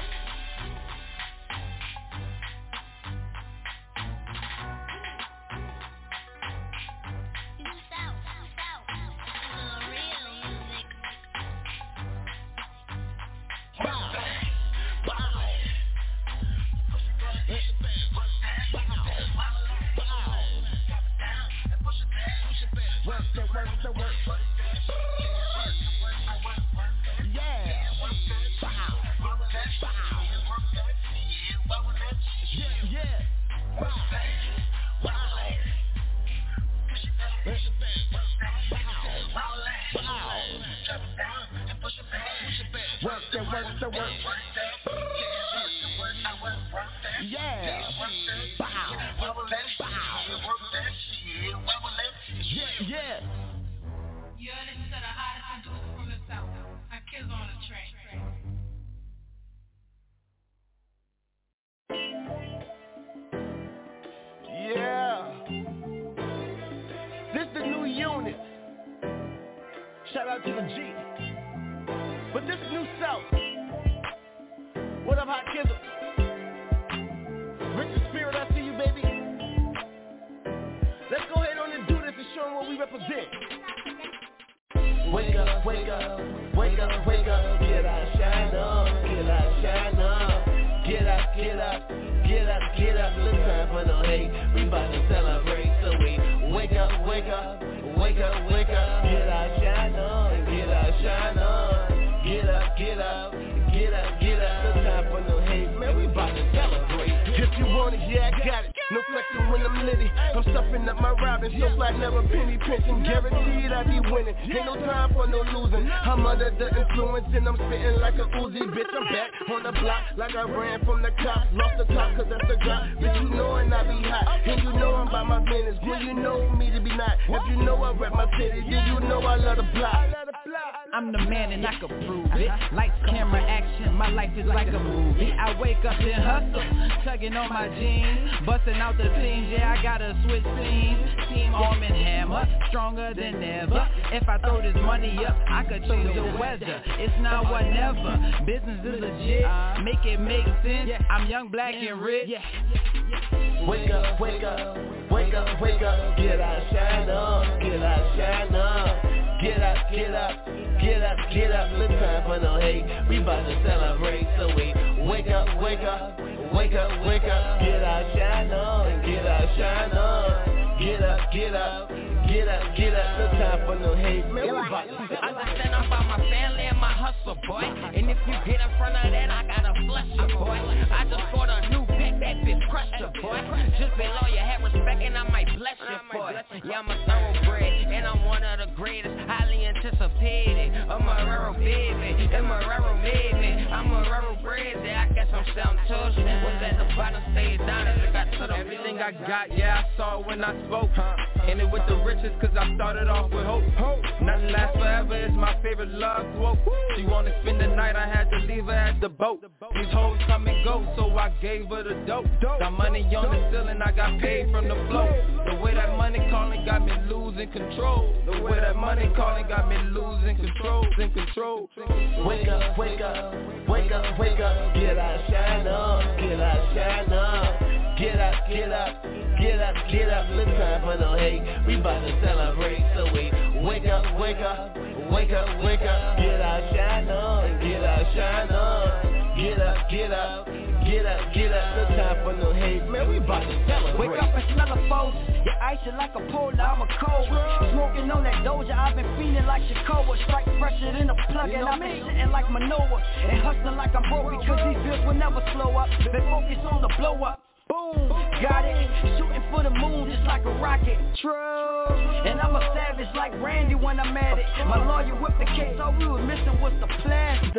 Shout out to the G. But this is New South. What up, Hot Kizzle? Richard Spirit, I see you, baby. Let's go ahead on and do this and show them what we represent. Wake up, wake up, wake up, wake up. Get out, shine up, get out, shine up. Get up, get up, get up, get up. No time for no hate. We about to celebrate, so we wake up, wake up, wake up, wake up. Get out, shine up, get out, shine up. Get up, get up, get up, get up. No time for no hate, man. We about to celebrate. If you want it, yeah, I got it. No flexing when I'm litty. I'm stuffing up my robin, so fly, never penny pinching. Guaranteed I be winning. Ain't no time for no losing. I'm under the influence and I'm spitting like a Uzi. Bitch, I'm back on the block like I ran from the cops. Lost the top cause that's the drop. Bitch, you know and I be hot. And you know I'm by my business. When you know me to be not. If you know I rep my city, then you know I love the block. I'm the man and I can prove it. Lights, camera, action, my life is like a movie. I wake up and hustle, tugging on my jeans, busting out the seams, yeah, I gotta switch scenes. Team Arm and Hammer, stronger than ever. If I throw this money up, I could change the weather. It's now or never, business is legit, make it make sense. I'm young, black, and rich. Wake up, wake up, wake up, wake up. Get out, shine up, get out, shine up. Get up, get up, get up, get up. No time for no hate, we about to celebrate. So we wake up, wake up, wake up, wake up. Get out, shine up, get out, shine up. Get up, get up, get up, get up. No time for no hate, man, we about to celebrate. Understand I'm about my family and my hustle, boy. And if you get in front of that, I gotta flush you, boy. I just bought a new pack, that bitch crushed you, boy. Just below you, have respect and I might bless you, boy. Yeah, I'm a thoroughbred, and I'm one of the greatest, highly anticipated. A Marrero baby, and Marrero made me. I'm a Marrero bred, yeah, I guess I'm selling tush. Was at the bottom, stayed down as I got to the everything I got, yeah, I saw it when I spoke. And it with the riches, cause I started off with hope. Nothing lasts forever, it's my favorite love quote. She wanna spend the night, I had to leave her at the boat. These hoes come and go, so I gave her the dope. Got money on the ceiling, I got paid from the flow. The way that money calling got me losing control. The way that money calling got me losing control. Wake up, wake up, wake up, wake up. Get out, shine up, get out, shine up. Get up, get up, get up, get up. No time for no hate, we about to celebrate. So we wake up, wake up, wake up, wake up. Get out, shine up, get out, shine up. Get up, get up, get up, get up. No time for no hate, man, we about to celebrate. Wake up and smell the folks, your ice is like a polar, I'm a cold. Smoking on that Doja, I've been feeling like Shakoa. Strike fresher than a plug, and I've been sitting like Manoa. And hustling like I'm broke because these bills will never slow up. Been focused on the blow up. Boom, got it, shooting for the moon just like a rocket. True, and I'm a savage like Randy when I'm at it. My lawyer whipped the case, all we was missing was the plastic.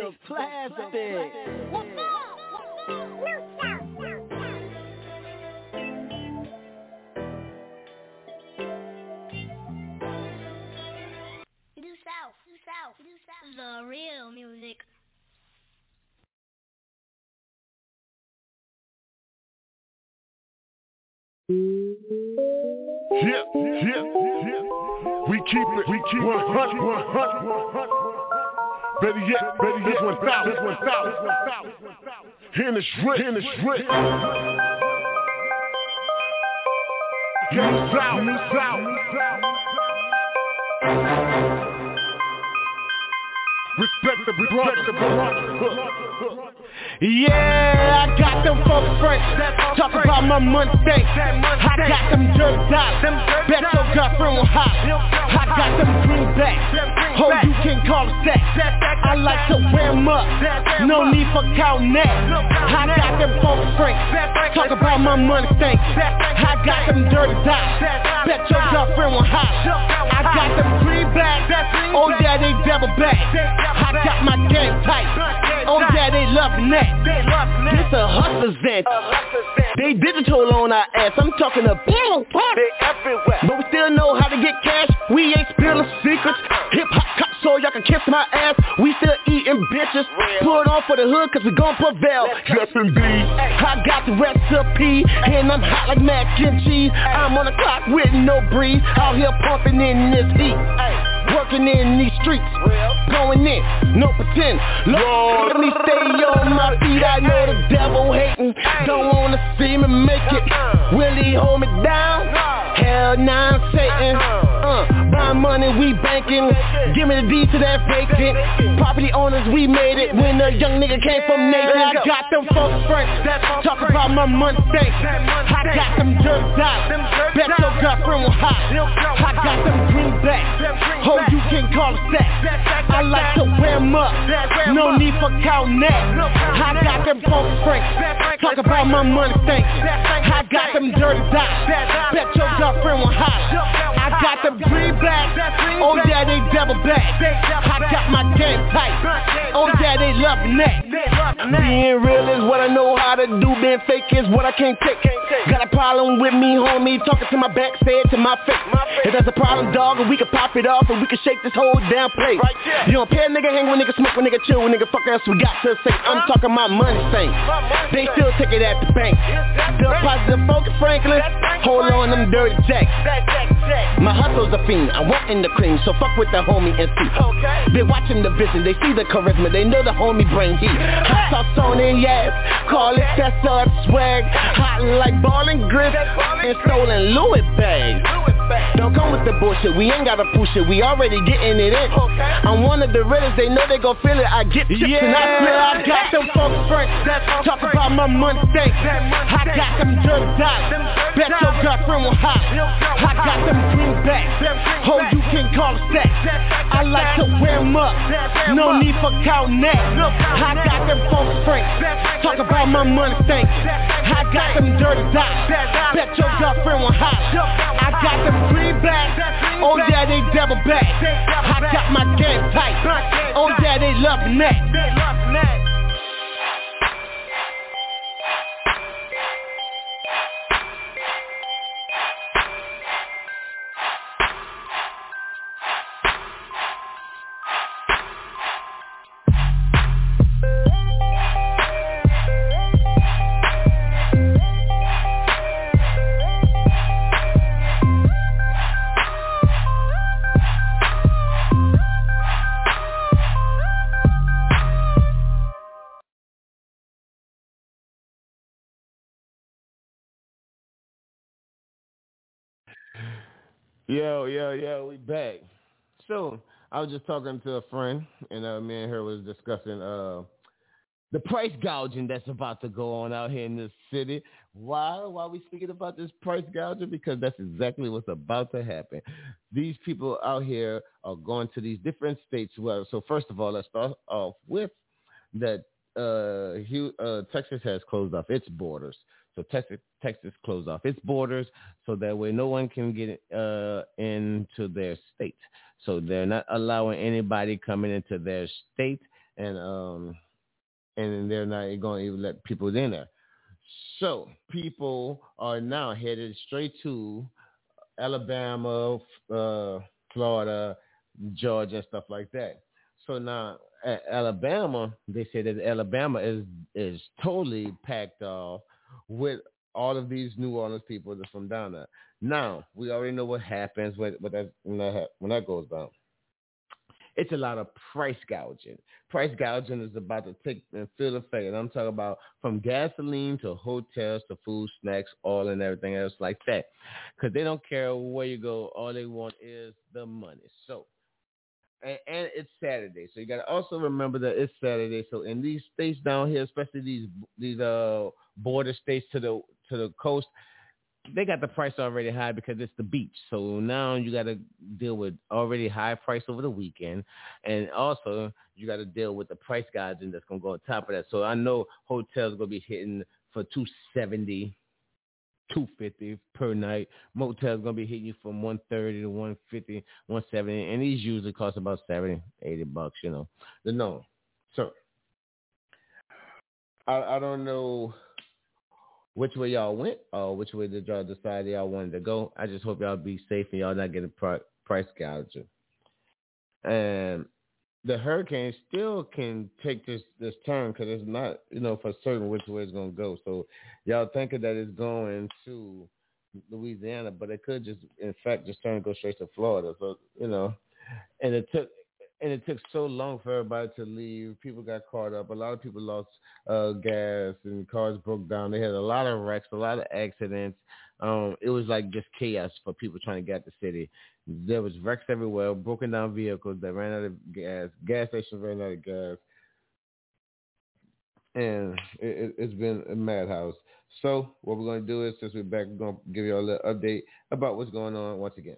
The real music. Yeah. We keep it 100. Better yet, this 1,000. In the strip. Game South. Respect the brother. Yeah, I got them folks fresh. Talk about my Mustang. I got them dirt dots. Bet your girlfriend will hop. I got them greenbacks. Oh, you can call it that. I like to wear them up. No need for counting that. I got them folks fresh. Talk about my Mustang. I got them dirty dots. Bet your girlfriend will hop. I got them greenbacks. Oh yeah, they double back. I got my game tight. Oh yeah, they loving that. This a hustler's vent. They digital on our ass. I'm talking a big everywhere. But we still know how to get cash. We ain't spilling secrets. Hip hop cop, so y'all can kiss my ass. We still eating bitches. Put on for the hood, cause we gon' prevail. Yes indeed. I got the recipe, and I'm hot like mac and cheese. I'm on the clock with no breeze. Out here pumping in this heat. Working in these streets. Going in, no pretend. Lord, let me stay on my feet. I know the devil hating. Don't wanna see me make it. Will he hold me down? Hell nah, Satan. Buy money, we banking. Give me the deed to that vacant. Property owners, we made it. When a young nigga came from Nathan, I got them folks fresh. Talk about my Mustang. I got them dirt dots. Bet your girlfriend will hop. I got them greenbacks. Oh, you can call it that. I like to wear them up. No need for counting that. I got them folks fresh. Talk about my Mustang. I got them dirty dots. Bet your girlfriend will hop. I got them greenbacks. Oh yeah, they double back. I got my game tight. Oh yeah, they loving that. Being real is what I know how to do. Being fake is what I can't take. Got a problem with me, homie, talking to my back, say it to my face. If that's a problem, dog, and we can pop it off and we can shake this whole damn place. You don't pay a nigga, hang with nigga, smoke with nigga, chill with nigga, fuck else we got to say. I'm talking my money thing. They still take it at the bank. Still positive, focus, Franklin. Hold on, them dirty jacks. My hustle's a fiend, I want in the cream, so fuck with the homie and see. They watching the vision, they see the charisma, they know the homie bring heat. Hot sauce on it, yes, call it Tessa swag. Hot like ball and grits, and stolen Louis bags. Don't come with the bullshit, we ain't gotta push it, we already getting it in. I'm one of the realest, they know they gon' feel it, I get chips and I swear I got them folks frank. Talk about my money thing, I got them dirty dots. Bet your girlfriend will hop. I got them greenbacks. Oh, you can call stacks. I like to wear them up. No need for counting that. I got them folks frank. Talk about my money thing. I got them dirty dots. Bet your girlfriend will hop. I got them greenbacks. Oh yeah, they double back. I got my game tight. Oh yeah, they loving that. Yo, we back. So, I was just talking to a friend, and me and her was discussing the price gouging that's about to go on out here in this city. Why are we speaking about this price gouging? Because that's exactly what's about to happen. These people out here are going to these different states. Well, so first of all, let's start off with that Texas has closed off its borders. So Texas closed off its borders so that way no one can get into their state. So they're not allowing anybody coming into their state, and they're not going to even let people in there. So people are now headed straight to Alabama, Florida, Georgia, and stuff like that. So now at Alabama, they say that Alabama is totally packed off with all of these New Orleans people that's from down there. Now, we already know what happens when that goes down. It's a lot of price gouging. Price gouging is about to take and feel effect. And I'm talking about from gasoline to hotels to food, snacks, oil, and everything else like that. Because they don't care where you go. All they want is the money. So, and it's Saturday. So you got to also remember that it's Saturday. So in these states down here, especially these border states to the coast, they got the price already high because it's the beach. So now you got to deal with already high price over the weekend. And also you got to deal with the price gouging that's going to go on top of that. So I know hotels are going to be hitting for $270, $250 per night. Motels going to be hitting you from $130 to $150, $170. And these usually cost about $70, $80, you know. No. So I don't know which way y'all went or which way did y'all decide y'all wanted to go. I just hope y'all be safe and y'all not getting price gouging. And the hurricane still can take this turn because it's not, for certain which way it's going to go. So y'all thinking that it's going to Louisiana, but it could just, in fact, just turn and go straight to Florida. So, and it took so long for everybody to leave. People got caught up. A lot of people lost gas and cars broke down. They had a lot of wrecks, a lot of accidents. It was like just chaos for people trying to get out the city. There was wrecks everywhere, broken down vehicles that ran out of gas stations ran out of gas. And it's been a madhouse. So what we're going to do is, since we're back, we're going to give you a little update about what's going on once again.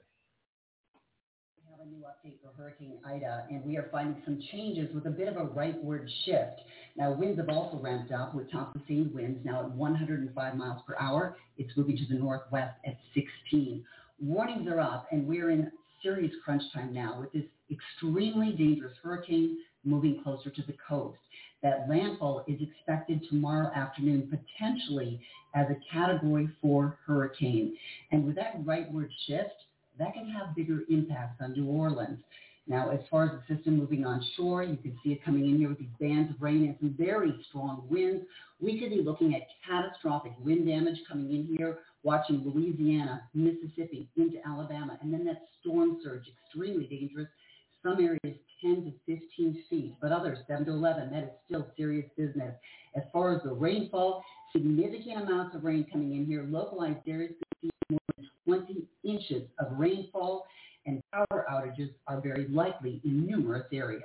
A new update for Hurricane Ida, and we are finding some changes with a bit of a rightward shift. Now, winds have also ramped up with top sustained winds now at 105 miles per hour. It's moving to the northwest at 16. Warnings are up, and we're in serious crunch time now with this extremely dangerous hurricane. moving closer to the coast. That landfall is expected tomorrow afternoon, potentially as a Category 4 hurricane. And with that rightward shift, that can have bigger impacts on New Orleans. Now, as far as the system moving on shore, you can see it coming in here with these bands of rain and some very strong winds. We could be looking at catastrophic wind damage coming in here, watching Louisiana, Mississippi, into Alabama, and then that storm surge, extremely dangerous. Some areas 10 to 15 feet, but others 7 to 11. That is still serious business. As far as the rainfall, significant amounts of rain coming in here. Localized areas could see more than 20 inches of rainfall, and power outages are very likely in numerous areas.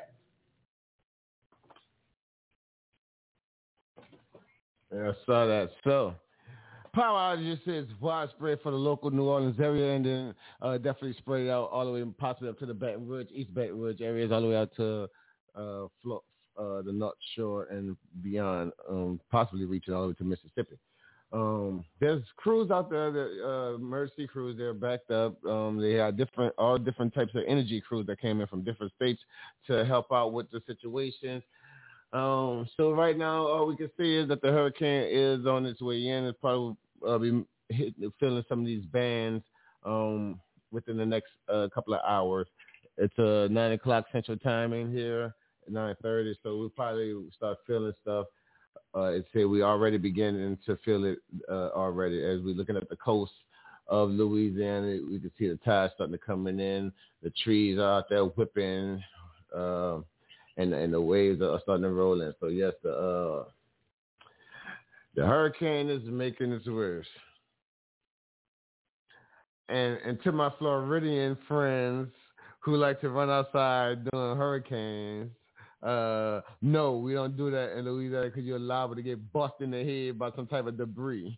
Yeah, I saw that. So, power outages is widespread for the local New Orleans area, and then definitely spread out all the way, possibly up to the Baton Rouge, East Baton Rouge areas, all the way out to the North Shore and beyond, possibly reaching all the way to Mississippi. There's crews out there, emergency crews. They're backed up. They have all different types of energy crews that came in from different states to help out with the situations. So right now, all we can see is that the hurricane is on its way in. It's probably be feeling some of these bands within the next couple of hours. It's 9 o'clock Central Time in here, 9:30. So we'll probably start feeling stuff. It's here. We already beginning to feel it already as we're looking at the coast of Louisiana. We can see the tides starting to coming in. The trees are out there whipping. And the waves are starting to roll in. So yes, the hurricane is making its worst. And to my Floridian friends who like to run outside during hurricanes, no, we don't do that in Louisiana because you're liable to get busted in the head by some type of debris.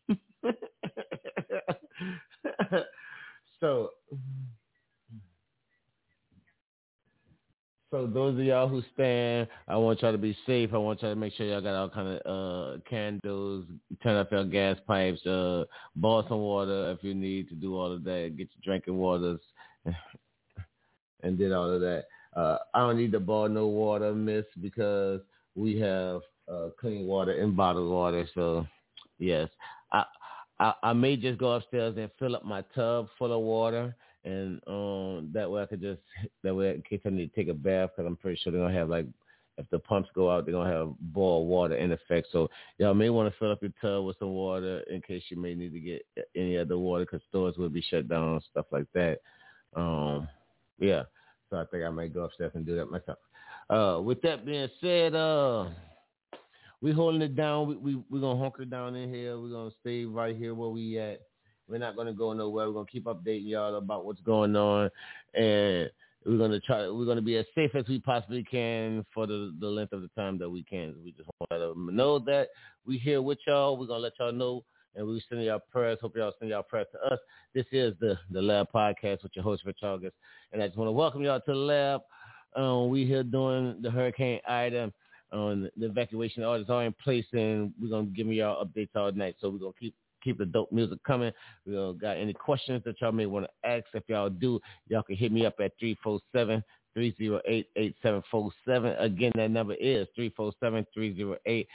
So those of y'all who stand, I want y'all to be safe. I want y'all to make sure y'all got all kind of candles, turn up your gas pipes, boil some water if you need to do all of that. Get your drinking waters and did all of that. I don't need to boil no water, miss, because we have clean water and bottled water. So, yes, I may just go upstairs and fill up my tub full of water. And that way in case I need to take a bath, because I'm pretty sure they're going to have, like, if the pumps go out, they're going to have boiled water in effect. So y'all may want to fill up your tub with some water in case you may need to get any other water because stores will be shut down, stuff like that. Yeah, so I think I might go upstairs and do that myself. With that being said, we're holding it down. We're going to hunker down in here. We're going to stay right here where we at. We're not going to go nowhere. We're going to keep updating y'all about what's going on. And we're going to be as safe as we possibly can for the length of the time that we can. We just want to know that we're here with y'all. We're going to let y'all know. And we send y'all prayers. Hope y'all send y'all prayers to us. This is the Lab Podcast with your host, Rich August. And I just want to welcome y'all to the lab. We here doing the Hurricane Ida. The evacuation orders are in place. And we're going to give y'all updates all night. So we're going to keep the dope music coming. We got any questions that y'all may want to ask. If y'all do, y'all can hit me up at 347-308-8747. Again, that number is 347-308-8747.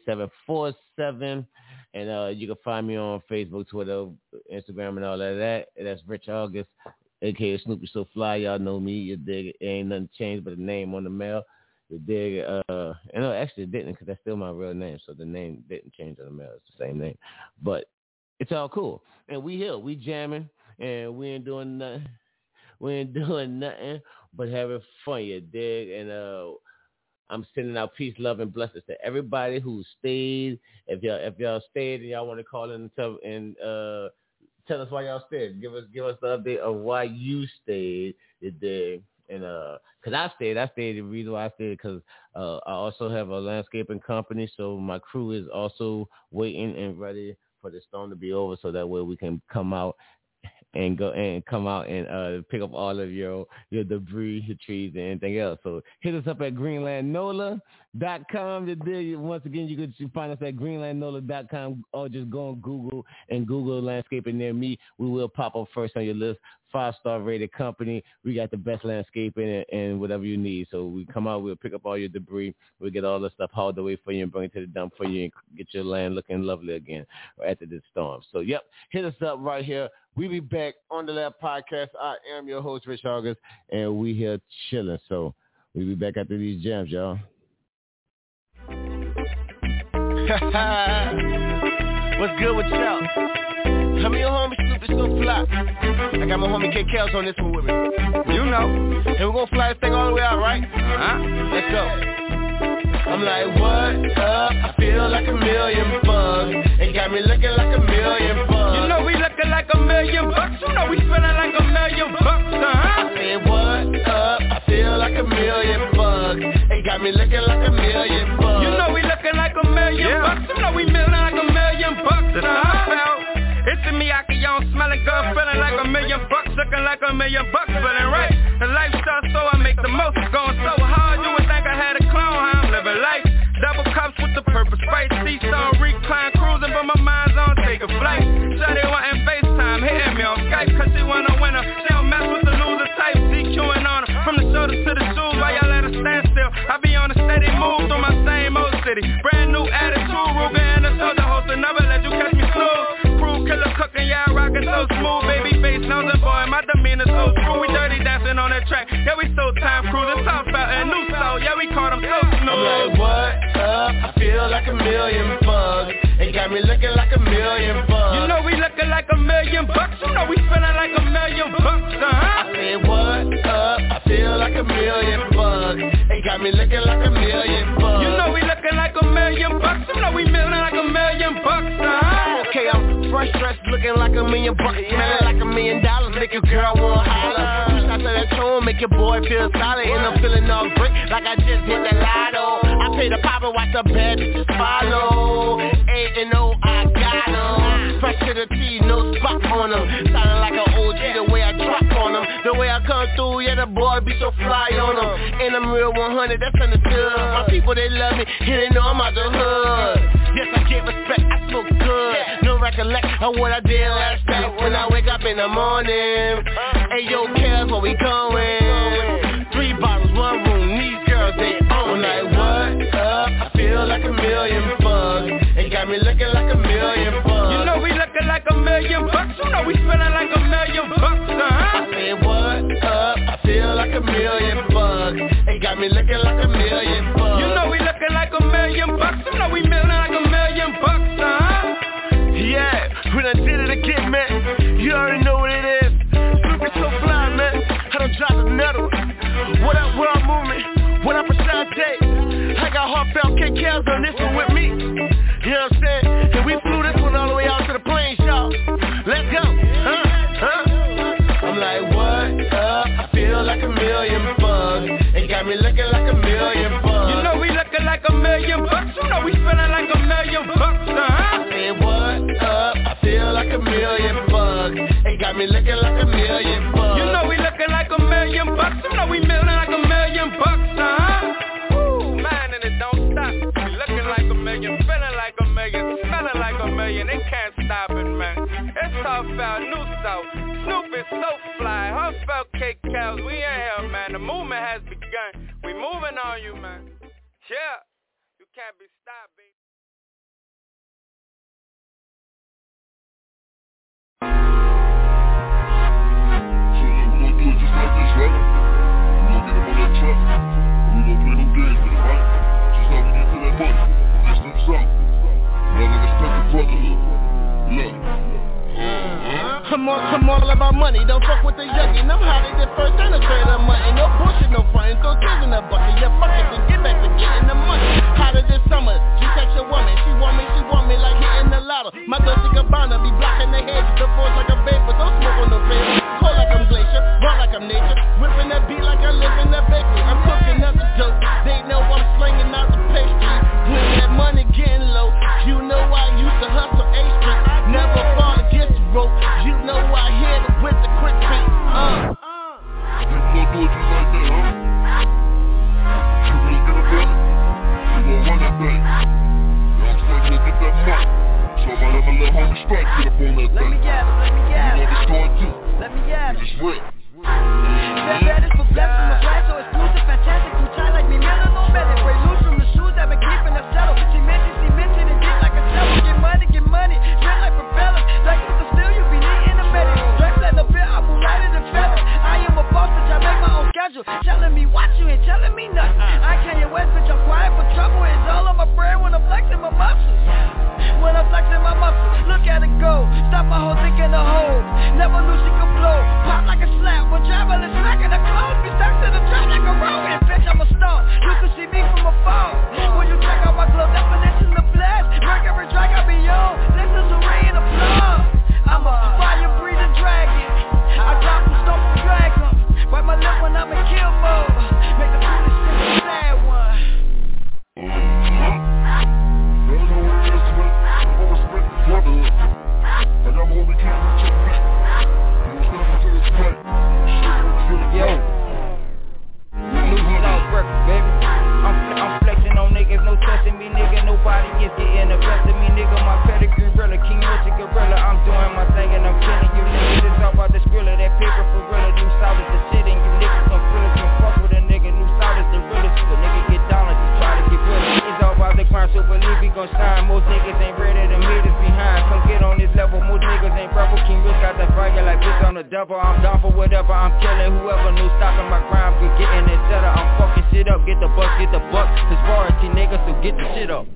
And you can find me on Facebook, Twitter, Instagram, and all of that. And that's Rich August, a.k.a. Snoopy So Fly. Y'all know me. You dig it. Ain't nothing changed but the name on the mail. You dig it. No, actually it didn't, because that's still my real name. So the name didn't change on the mail. It's the same name. But it's all cool. And we here. We jamming. And we ain't doing nothing. We ain't doing nothing but having fun, you dig? And I'm sending out peace, love, and blessings to everybody who stayed. If y'all stayed and y'all want to call in and tell us why y'all stayed. Give us the update of why you stayed, you dig? And because I stayed. The reason why I stayed because I also have a landscaping company, so my crew is also waiting and ready for the storm to be over, so that way we can come out and pick up all of your debris, your trees, and anything else. So hit us up at greenlandnola.com. Once again, you can find us at greenlandnola.com, or just go on Google and Google landscaping near me. We will pop up first on your list 5-star rated company. We got the best landscaping and whatever you need. So we come out, we'll pick up all your debris. We'll get all the stuff hauled away for you and bring it to the dump for you and get your land looking lovely again after this storm. So, yep, hit us up right here. We be back on the Lab Podcast. I am your host, Rich August, and we here chilling. So we be back after these jams, y'all. What's good with y'all? Tell me your homie Snoop is gonna fly. I got my homie K. Kels on this one with me. You know. And we're gonna fly this thing all the way out, right? Let's go. I'm like, what up? I feel like a million bucks. It got me looking like a million bucks. You know we looking like a million bucks. You know we spending like a million bucks, I said, what up? I feel like a million bucks. It got me looking like a million bucks. You know we looking like a million bucks. You know we feeling like a million bucks, It's a Miyake, y'all smelling good, feeling like a million bucks, looking like a million bucks, feeling right. The lifestyle, so I make the most. Going so hard, you would think I had a clone. How I'm living life. Double cups with the purpose, right? Seesaw, recline, cruising, but my mind's on take a flight. So they wantin' FaceTime, hitting me on Skype, cause she want a winner. She don't mess with the loser type, DQing on her. From the shoulders to the shoes, while y'all let her stand still. I be on a steady move through my same old city. Brand new attitude, Ruger and a soldier host, and never let you catch me slow. Killer cooking, yeah, rockin' so smooth. Baby face, nose and boy, my demeanor so true. We dirty dancing on that track, yeah, we so time cruising. South out and New Soul, yeah, we caught them so smooth. I'm like, what up? I feel like a million bucks. It got me looking like a million bucks. You know we looking like a million bucks. You know we spending like a million bucks, I said, what up? I feel like a million bucks. It got me looking like a million bucks. You know we looking like a million bucks. You know we feeling like a million bucks, Okay, I'm fresh dressed, looking like a million bucks, smelling like $1 million, make your girl wanna holler. 2 shots of that tone, make your boy feel solid, and I'm feeling all great, like I just hit the lotto. I pay the pop and watch the bad bitches follow. A&O, I got 'em. Fresh to the T, no spot on them. Sounding like an OG, the way I drop on them. The way I come through, yeah, the boy be so fly on them. And I'm real 100, that's understood. My people, they love me, and they know I'm out the hood. Yes, I get respect, I smoke good. No recollect of what I did last night when I wake up in the morning. Hey, yo, Kels, where we going? 3 bottles, 1 room, these girls, they own like, what up? I feel like a million bucks. It got me looking like a million bucks. You know we looking like a million bucks. You know we spending like a million bucks, I said, what up? I feel like a million bucks. It got me looking like a million bucks. You know we looking like a million bucks. You know we feeling like a million bucks, Yeah, we done did it again, man. You already know what it is. Snoop is so fly, man. I don't drop the metal. What up, movement? What up, Ashante? I got heartfelt K. Kels on this one with me. You know what I'm saying? And we flew this one all the way out to the plains, y'all. Let's go. I'm like, what up? I feel like a million bucks. It got me looking like a million bucks. You know we looking like a million bucks. You know we spending like a million bucks, I said, what up? I feel like a million bucks. It got me looking like a million bucks. You know we looking like a million bucks. You know we feeling like a million bucks, Woo, man, and it don't stop. We looking like a million, feeling like a million, smelling like a million. They can't stop it, man. It's Southbound, New South. Snoop is so fly. Heartfelt K. Kels, we in here, man. The movement has begun. We moving on you, man. Yeah, you can't be stopped, baby. Just like this, right? We gon' get up on that truck, and we gon' play them games with it, right? Just how we get to that money. This them something. Now like expected brotherhood. Look. I'm all about money, don't fuck with the youngin'. I'm hotter than first and a trade of money. No bullshit, no frontin', throw kids in the bucket. Yeah, fuck it, then get back to getting the money. Hotter this summer, she text your woman. She want me like hitting the lotto. My Dolce Gabbana be blocking the hedges. The force like a vapor, don't smoke on no paper. Cold like I'm glacier, raw like I'm nature. Whipping that beat like I live in the bakery. I'm cooking up the dope, they know I'm slinging out the pastry. When that money getting low, you know I used to hustle A Street. Never fall against the rope, you know I hit it with the quick beat. You gon' do it just like that, huh? You gon' get up on it, you gon' run that thing. You know what I'm saying? You gon' get that money. So I'm gonna let my little homie Strike get up on that thing. You gon' destroy it too. Let me ask. It's real. Bad is for blessed from the blast, so exclusive, fantastic. Too tight like me, Miller, no better. Break loose from the shoes that been keeping us settled. Cemented and deep like a cellar. Get money, drip like propellers. Like with the steel, you be neat in the middle. Dress like the bit, I move lighter than feathers. I am a boss, bitch, I make my own schedule. Telling me what you ain't telling me nothing. I can't your West, bitch, I'm quiet for trouble. It's all on my brain when I'm flexing my muscles. When I'm flexing my muscles, look at it go. Stop my whole dick in the hole. Never knew she could blow. Pop like a slap, when travel is smacking the clothes. Be stuck to the trap like a rodent. Bitch, I'm a star. You can see me from afar. When you check out my glove, definition of blast. Mercury drag, I be on. Listen to rain applause. I'm a fire-breathing dragon. I drop them, stomp them, drag them. Bite my lip when I'm in kill mode. Make the foolish shit a sad one. Yo, new South Breakfast, baby. I'm flexing on niggas, no testing me, nigga. Nobody gets getting the best of me, nigga. My pedigree gorilla, King Richard Gorilla. I'm doing my thing and I'm killing you niggas. It's all about the skrilla, that paper for real. New South is the shit and you niggas gon' feel it. Can fuck with a nigga. New South is the realest. The nigga get down like you try to get rid of. It's all about the grind, so believe we gon' shine. Most niggas ain't ready to meet us behind. Come get on this level, most niggas ain't rebel. King Rich got that fire like bitch on the devil. I'm down for whatever, I'm killing whoever. No stopping my grind, good getting it set up. I'm fucking shit up, get the buck, get the buck. It's royalty niggas, so get the shit up.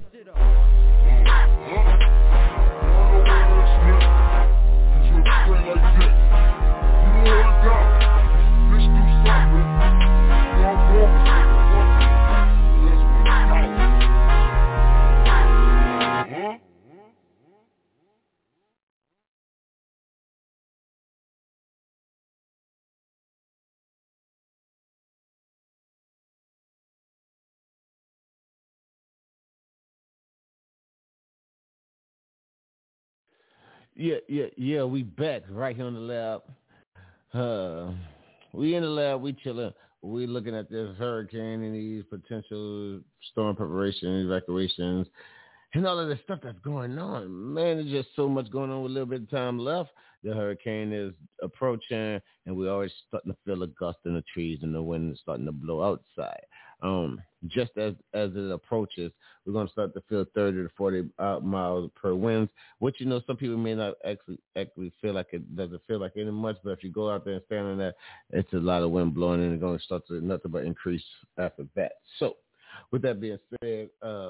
Yeah, we back right here on the lab. We in the lab, we chilling. We looking at this hurricane and these potential storm preparation, evacuations, and all of the stuff that's going on. Man, there's just so much going on with a little bit of time left. The hurricane is approaching, and we're already starting to feel a gust in the trees, and the wind is starting to blow outside. Just as it approaches, we're going to start to feel 30 to 40 miles per wind, which, you know, some people may not actually feel like it doesn't feel like it much, but if you go out there and stand on that, it's a lot of wind blowing, and it's going to start to nothing but increase after that. So, with that being said,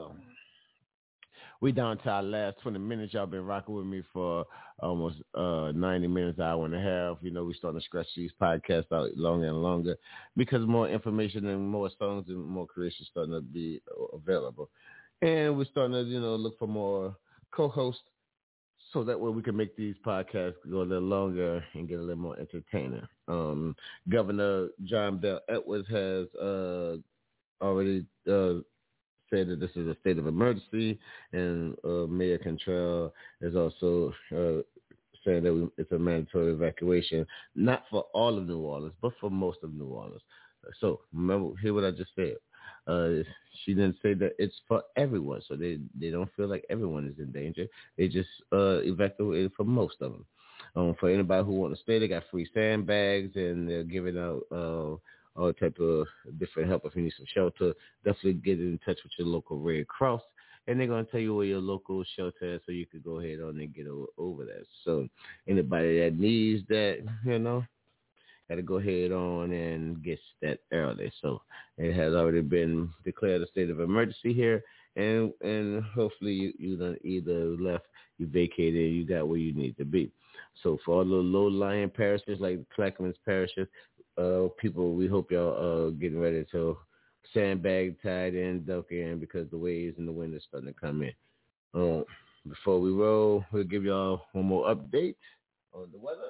we down to our last 20 minutes. Y'all been rocking with me for almost 90 minutes, hour and a half. You know, we starting to stretch these podcasts out longer and longer because more information and more songs and more creation starting to be available. And we're starting to, you know, look for more co-hosts so that way we can make these podcasts go a little longer and get a little more entertaining. Governor John Bell Edwards has already said that this is a state of emergency, and Mayor Cantrell is also saying that it's a mandatory evacuation, not for all of New Orleans, but for most of New Orleans. So remember, hear what I just said. She didn't say that it's for everyone, so they don't feel like everyone is in danger. They just evacuated for most of them. For anybody who want to stay, they got free sandbags, and they're giving out all type of different help. If you need some shelter, definitely get in touch with your local Red Cross, and they're going to tell you where your local shelter is so you could go ahead on and get over that. So anybody that needs that, you know, got to go ahead on and get that early. So it has already been declared a state of emergency here, and hopefully you done either left, you vacated, you got where you need to be. So for all the low-lying parishes like Clackamas parishes, people, we hope y'all getting ready to sandbag, tied in, duck in, because the waves and the wind is starting to come in. Before we roll, we'll give y'all one more update on the weather.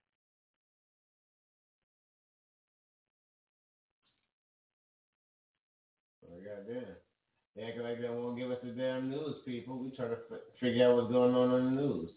Oh, goddamn. They acting like they won't give us the damn news, people. We try to figure out what's going on in the news.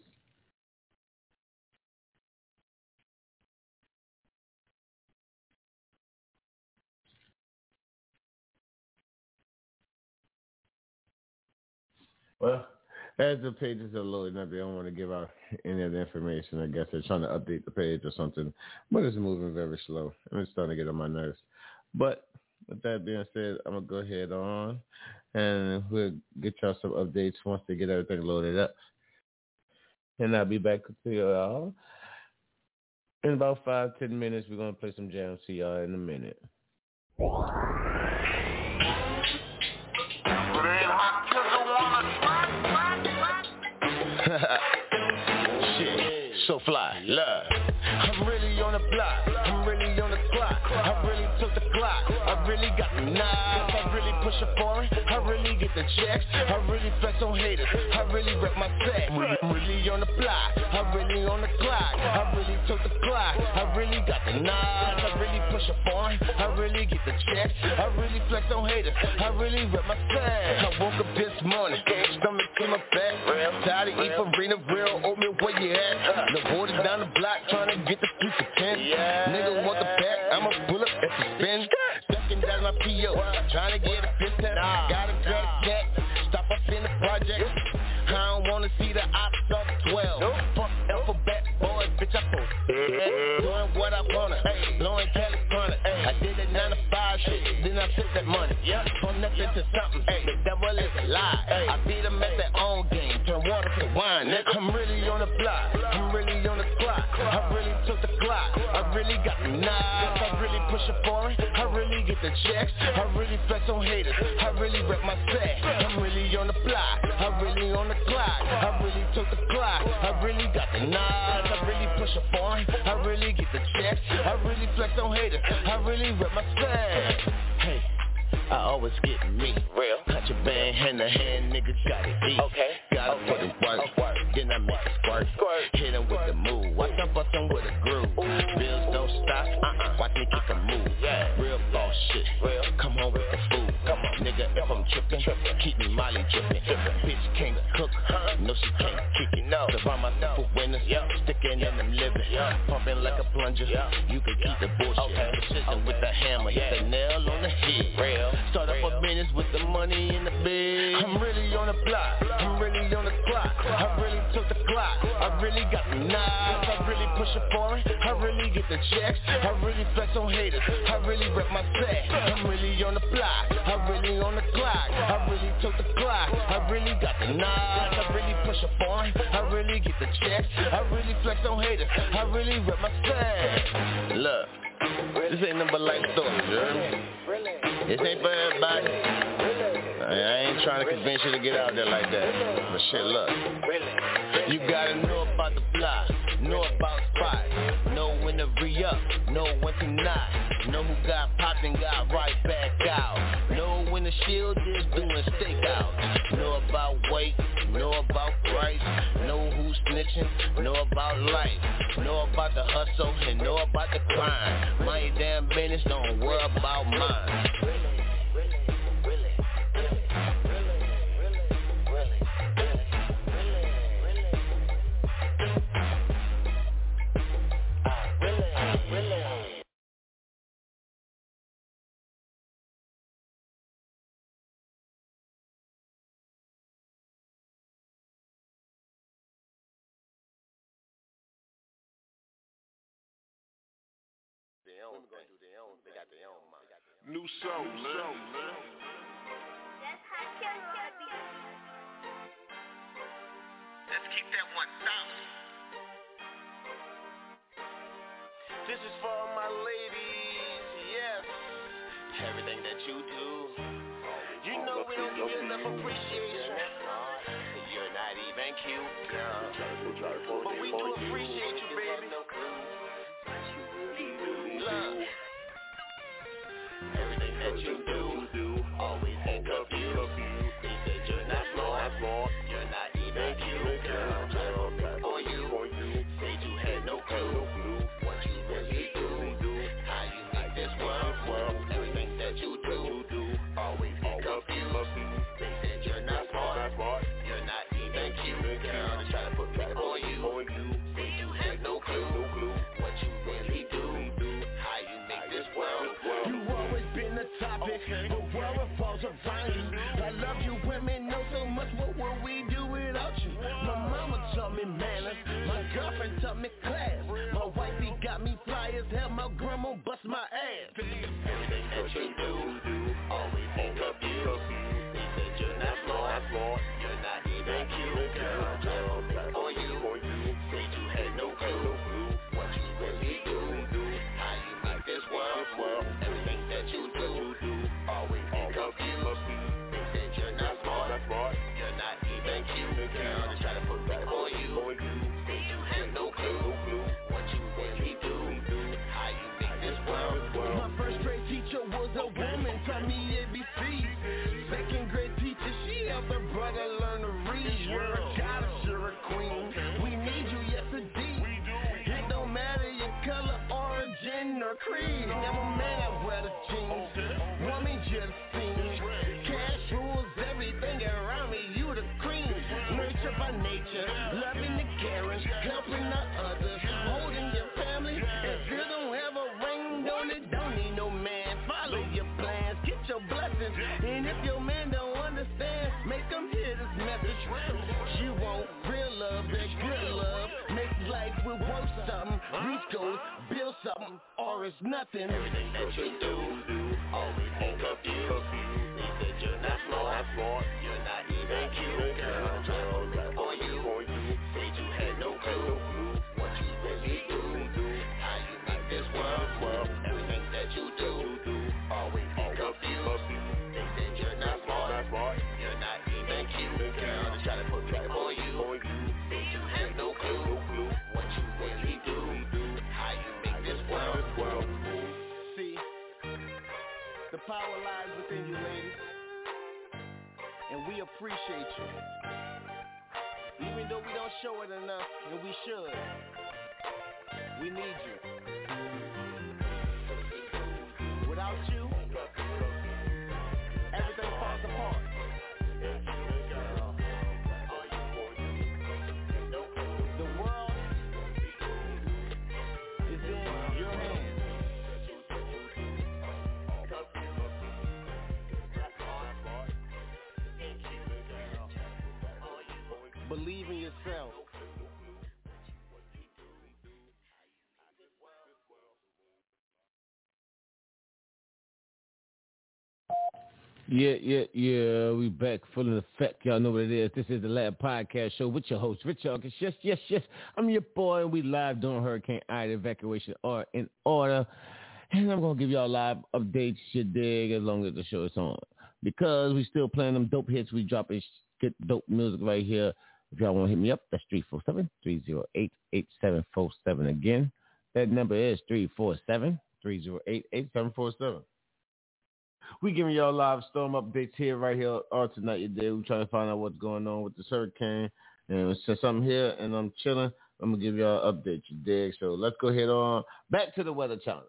Well, As the pages are loading up, they don't want to give out any of the information. I guess they're trying to update the page or something, but it's moving very slow, and it's starting to get on my nerves. But with that being said, I'm going to go ahead on, and we'll get y'all some updates once they get everything loaded up. And I'll be back to y'all in about 5-10 minutes. We're going to play some jams to y'all in a minute. Shit, so fly, love. I'm really on the block, I'm really on the clock. I really took the clock, I really got the knobs. I really push a foreign, I really get the checks. I really flex on haters, I really rep my set. I'm really on the block, I really on the clock. I really took the clock, I really got the knobs. I really push a foreign, I really get the checks. I really flex on haters, I really rep my set. I woke up this morning, stomach in my back. Tired of eating Farina, real oatmeal, where you at? The boys down the block trying to get the streets to 10. Nigga want the back, I'ma pull up at the spin. Ducking down my P.O., trying to get a business. Gotta grab a cat, stop up in the project. I don't wanna see the ops up 12. Fuck alphabet, boy, bitch, I post. Doing what I wanna, blowing California. I did a 9-to-5 shit, then I took that money. From nothing to something, the devil is a lie. I beat them at their own game, turn water to wine. I'm really on the block, I'm really on the clock. I really took the clock, I really got the knobs. I really push a foreign, I really get the checks. I really flex on haters, I really rep my set. I'm really on the block, I really on the clock. I really took the clock, I really got the knobs. I really push a foreign, I really get the checks. I really flex on haters, I really rep my set. Hey, I always get me real. Contraband hand to hand, niggas gotta eat. Okay, gotta put in work. Then I make a squirt. Hit him with the move. Watch I bust him with a groove. Bills don't stop. Watch me keep a move. Real boss shit. Come home with the food. Come on, nigga. If I'm tripping, keep me Molly dripping. Bitch can't cook. No, she can't kick it. Surround myself with winners. Sticking in them living. Pumping like a plunger. You can keep the bullshit. Precision with the hammer. Hit the nail on the head. Start up a business with the money in the bed. I'm really on the block, I'm really on the clock. I really took the clock, I really got the knobs. I really push a foreign, I really get the checks. I really flex on haters, I really rep my set. I'm really on the block, I really on the clock. I really took the clock, I really got the knobs. I really push a foreign, I really get the checks. I really flex on haters, I really rep my set. Look, this ain't nothing but life stories, you heard me? This ain't for everybody. I ain't trying to convince you to get out there like that. But shit, look. You gotta know about the block, know about spots, know when to re-up, know when to not, know who got popped and got right back out, know when the shield is doing stakeout, know about weight, know about price, know who's snitching, know about life, know about the hustle and know about the crime. My damn business, don't worry about mine. They got their own mind. New soul, man. Let's keep that 1,000. This is for my ladies, yes. Everything that you do, you know we don't give you enough appreciation. You're not even cute, girl, but we do appreciate you, baby. Love. Everything that you do, always think of you. They said you're not smart, you're not even cute, girl. Try to look for you. Said you had no clue what you really do, how you make this world. Everything that you do, always think of you. They said you're not smart, you're not even cute, girl. Try to put people for you. Said you had no clue what you really do. How you make this world. You always been the topic, but where it falls around. creed. I'm a man, I wear the jeans. Woman, you're the scene. Cash rules everything around me, you the cream. Nurture by nature, loving the caring, helping the others, holding your family. If you don't have a ring on it, don't need no man. Follow your plans, get your blessings. And if your man don't understand, make them hear this message. You want real love, that good love. Make life will worth something. Reach goals, build something, or it's nothing. Everything that you do, always think of you. They said you're not smart, you're not even cute. Girl, try to look for you. Said you had no clue what you really do. How you make this world. Everything that you do, always think of you. They said you're not smart, you're not even cute. Girl, just try to put me for you. Said you had no clue what you really do. How you make this world. See, the power lies within you, ladies. And we appreciate you. Even though we don't show it enough, and we should. We need you. Without you, everything falls apart. The world is in your hands. Believe in yourself. Yeah. We back full in effect. Y'all know what it is. This is the Lab Podcast Show with your host, Rich August. Yes. I'm your boy, and we live doing Hurricane Ida evacuation are in order. And I'm going to give y'all live updates, you dig, as long as the show is on. Because we still playing them dope hits. We dropping good dope music right here. If y'all want to hit me up, that's 347-308-8747. Again, that number is 347-308-8747. We giving y'all live storm updates here, right here, all tonight, you dig. We're trying to find out what's going on with this hurricane. And since I'm here and I'm chilling, I'm going to give y'all an update, you dig. So let's go ahead on back to the Weather Channel.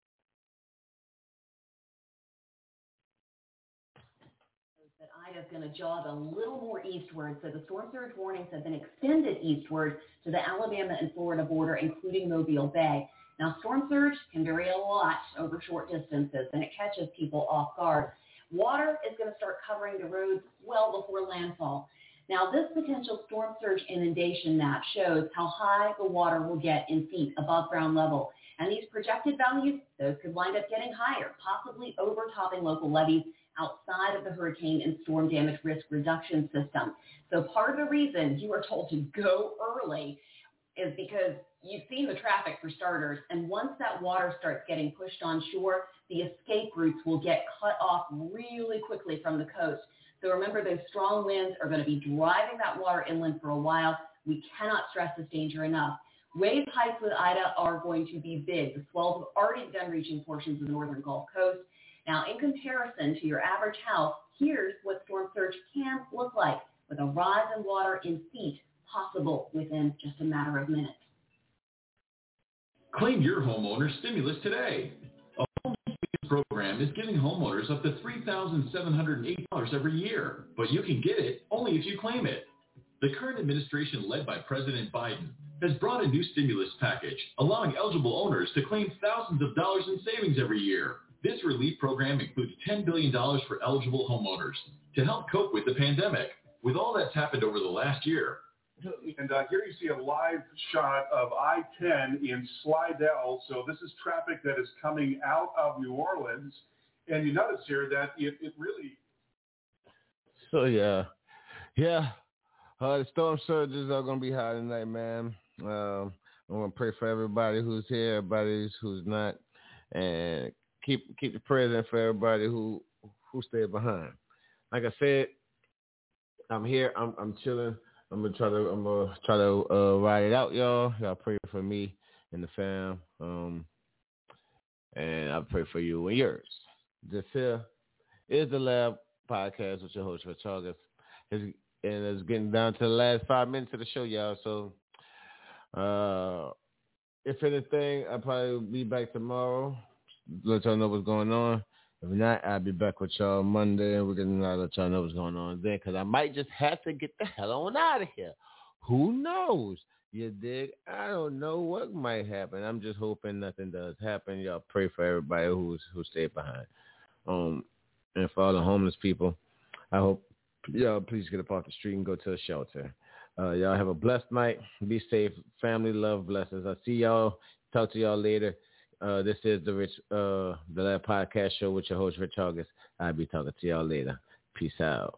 Is going to jog a little more eastward, so the storm surge warnings have been extended eastward to the Alabama and Florida border, including Mobile Bay. Now, storm surge can vary a lot over short distances, and it catches people off guard. Water is going to start covering the roads well before landfall. Now, this potential storm surge inundation map shows how high the water will get in feet above ground level. And these projected values, those could wind up getting higher, possibly overtopping local levees outside of the hurricane and storm damage risk reduction system. So part of the reason you are told to go early is because you've seen the traffic for starters, and once that water starts getting pushed on shore, the escape routes will get cut off really quickly from the coast. So remember, those strong winds are going to be driving that water inland for a while. We cannot stress this danger enough. Wave heights with Ida are going to be big. The swells have already begun reaching portions of the northern Gulf Coast. Now, in comparison to your average house, here's what storm surge can look like, with a rise in water in feet possible within just a matter of minutes. Claim your homeowner stimulus today. A home stimulus program is giving homeowners up to $3,708 every year, but you can get it only if you claim it. The current administration, led by President Biden, has brought a new stimulus package, allowing eligible owners to claim thousands of dollars in savings every year. This relief program includes $10 billion for eligible homeowners to help cope with the pandemic. With all that's happened over the last year. And here you see a live shot of I-10 in Slidell. So this is traffic that is coming out of New Orleans. And you notice here that it really... So, yeah. The storm surges are going to be high tonight, man. I want to pray for everybody who's here, everybody who's not. And keep the prayers in for everybody who stayed behind. Like I said, I'm here. I'm chilling. I'm gonna try to ride it out, y'all. Y'all pray for me and the fam, and I pray for you and yours. This here is the Lab Podcast with your host, Rich August. And it's getting down to the last 5 minutes of the show, y'all. So if anything, I'll probably be back tomorrow. Let y'all know what's going on. If not, I'll be back with y'all Monday, and we're going to let y'all know what's going on then, because I might just have to get the hell on out of here. Who knows? You dig? I don't know what might happen. I'm just hoping nothing does happen. Y'all pray for everybody who stayed behind. And for all the homeless people, I hope y'all please get up off the street and go to a shelter. Y'all have a blessed night. Be safe. Family, love, blessings. I'll see y'all. Talk to y'all later. This is the Lab Podcast Show with your host, Rich August. I'll be talking to y'all later. Peace out.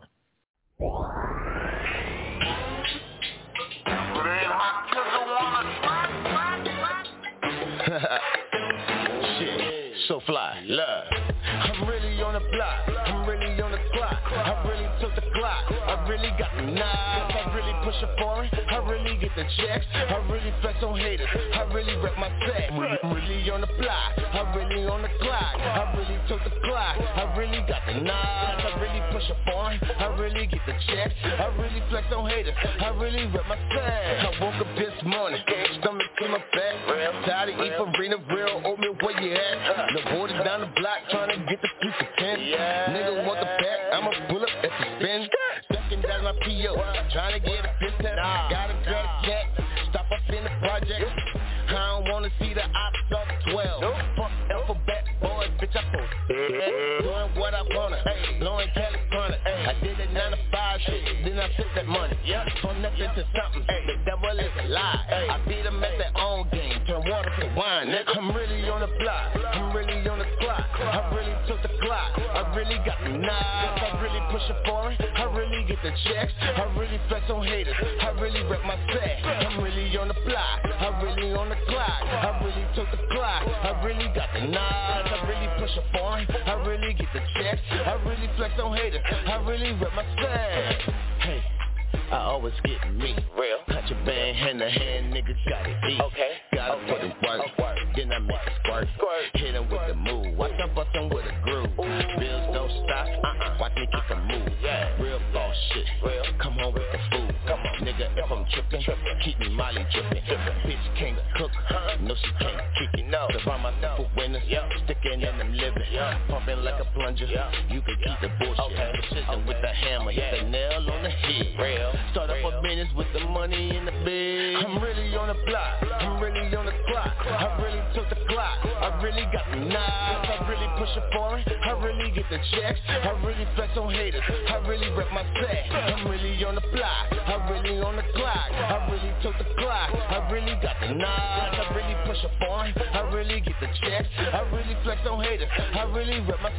Shit, so fly, love. I'm really on the block. I'm really on the clock. I really took the clock. I really got the knives. I really push a foreign. I really get the checks. I really flex on haters. I really rep my set. I'm really on the block. I really on the clock. I really took the clock. I really got the knives. I really push a foreign. I really get the checks. I really flex on haters. I really rep my set. I woke up this morning, stomach to my back. Tired of eating Farina, real oatmeal, where you at? The border down the block, trying to get the streets to 10. Nigga want the back, I'ma pull up at the spin. Second down my P.O., trying to get a fifth test. Gotta grab a cat, stop up in the project. I don't wanna see the ops up 12. Fuck alphabet, boy, bitch, I post. Doing what I wanna, blowing California. I did a 9 to 5 shit, then I took that money. From nothing to something, the devil is a lie. I beat them at their own game, turn water to wine. I'm really on the block, I'm really on the clock. I really took the clock, I really got the knives. I really push a foreign, I really get the checks. I really flex on haters, I really rep my set. I'm really on the block, I really on the clock. I really took the clock, I really got the knives. I really push a foreign, I really get the checks. I really flex on haters, I really rep my set. Hey, I always get me real. Cut your band hand to hand, niggas gotta eat. Okay, gotta put in work. Then I make a squirt. Hit him with the move. Watch I bust him with a groove. Bills don't stop. Watch me kick a move. Real boss shit. Come home with the food. Come on, nigga. If I'm tripping, keep me Molly dripping. Bitch can't cook. No, she can't kick it. Surround myself with winners. Sticking in them living. Pumping like a plunger. You can keep the bullshit. Precision with the hammer. Hit the nail on the head. Start up a business with the money in the bed. I'm really on the block. I'm really on the clock. I really took the clock. I really got the knives. I really push a foreign. I really get the checks. I really flex on haters. I really rep my set. I'm really on the block. I really on the clock. I really took the clock. I really got the knives. I really push a foreign. I really get the checks. I really flex on haters. I really rep my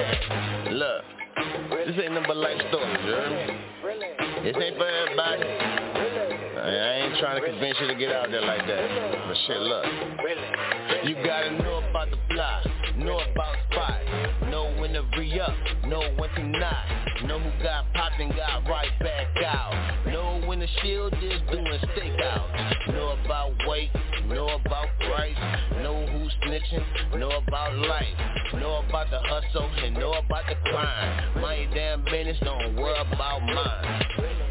set. Look, this ain't nothing but life stories, you heard me? This ain't for everybody. I ain't trying to convince you to get out there like that. But shit, look. You gotta know about the block, know about spots, know when to re-up, know when to not, know who got popped and got right back out, know when the shield is doing stakeout, know about weight, know about price, know who's snitching, know about life, know about the hustle and know about the crime. My damn business, don't worry about mine.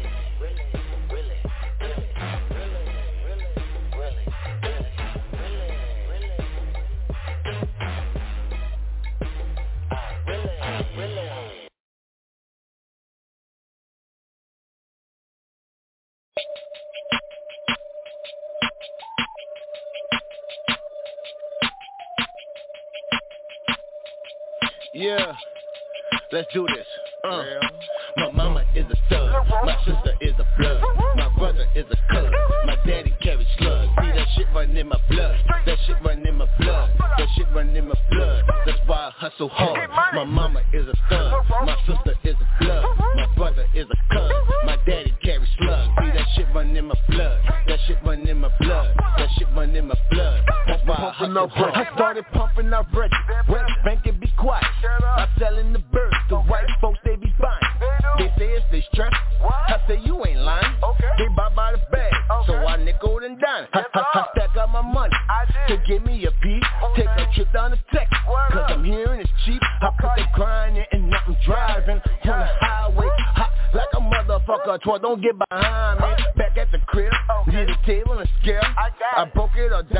Yeah, let's do this. My mama is a stud, my sister is a blood, my brother is a cuz, my daddy carries slugs. See that shit run in my blood, that shit run in my blood, that shit run in my blood. That's why I hustle hard. My mama is a stud, my sister is a blood, my brother is a cuz, my daddy carries slugs. See that shit run in my blood, that shit run in my blood, that shit run in my blood. That's why I hustle hard. I started pumping out Reggie, West Bank and be quiet. I'm selling the birds, the white folks they be buying. They say it's they stress. I say you ain't lying. They buy by the bag, so I nickel and dime. I stack up my money to give me a piece. Take a trip down to Texas, cause I'm hearing it's cheap. I put the grind in and now I'm driving on the highway, hot like a motherfucker. Twerk, don't get behind me. Back at the crib, need a table and scale. I broke it all down,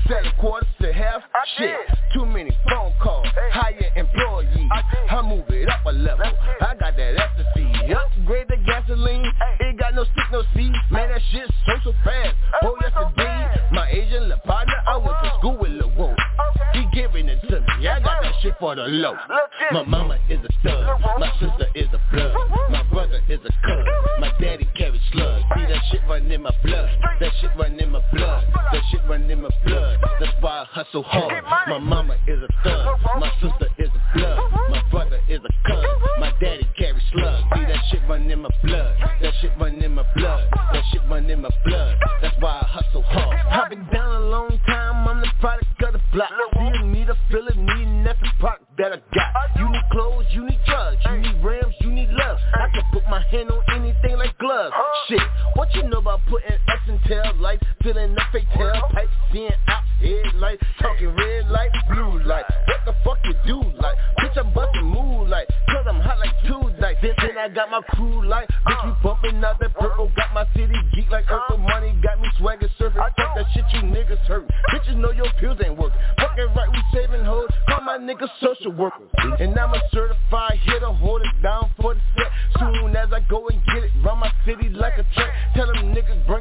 selling quarters to half. Shit, too many phone calls, hire employees. I move it up a level. I got that ecstasy. Upgrade the gasoline. It got no stick, no seed. Man, that shit so fast. Oh, yesterday, my Asian little partner, I went to school with Lil Whoa. He giving it to me. I got that shit for the low. My mama is a stud. My sister is a blood. My brother is a cuz. My daddy carries slugs. See that shit run in my blood. That shit run in my blood. That shit run in my blood. That's why I hustle hard. My mama is a thug. My sister is a blood. My brother is a cuz. My daddy carries slugs. See that shit run in my blood. That shit run in my blood. That shit run in my blood. That's why I hustle hard. I've been down a long time. I'm the product of the block. See you need a feeling, needing that's the product that I got. You need clothes, you need drugs, you need rims, you need love. I can put my hand on anything like gloves. Shit, what you know about putting X in tail lights, filling up fake tailpipes, seeing out headlights, talking red light, blue light. What the fuck you do like? Bitch, I'm busting moonlight, cause I'm hot like two nights. Then I got my crew like, bitch, we bumping out that purple. Got my city geek like Urkel money, got me swagging surfing. Fuck that shit you niggas hurt. Bitches know your pills ain't working. Fucking right, we saving hoes. Call my niggas social workers. And I'm a certified hitter, hold it down for the set. Soon as I go and get it, run my city like a track. Tell them niggas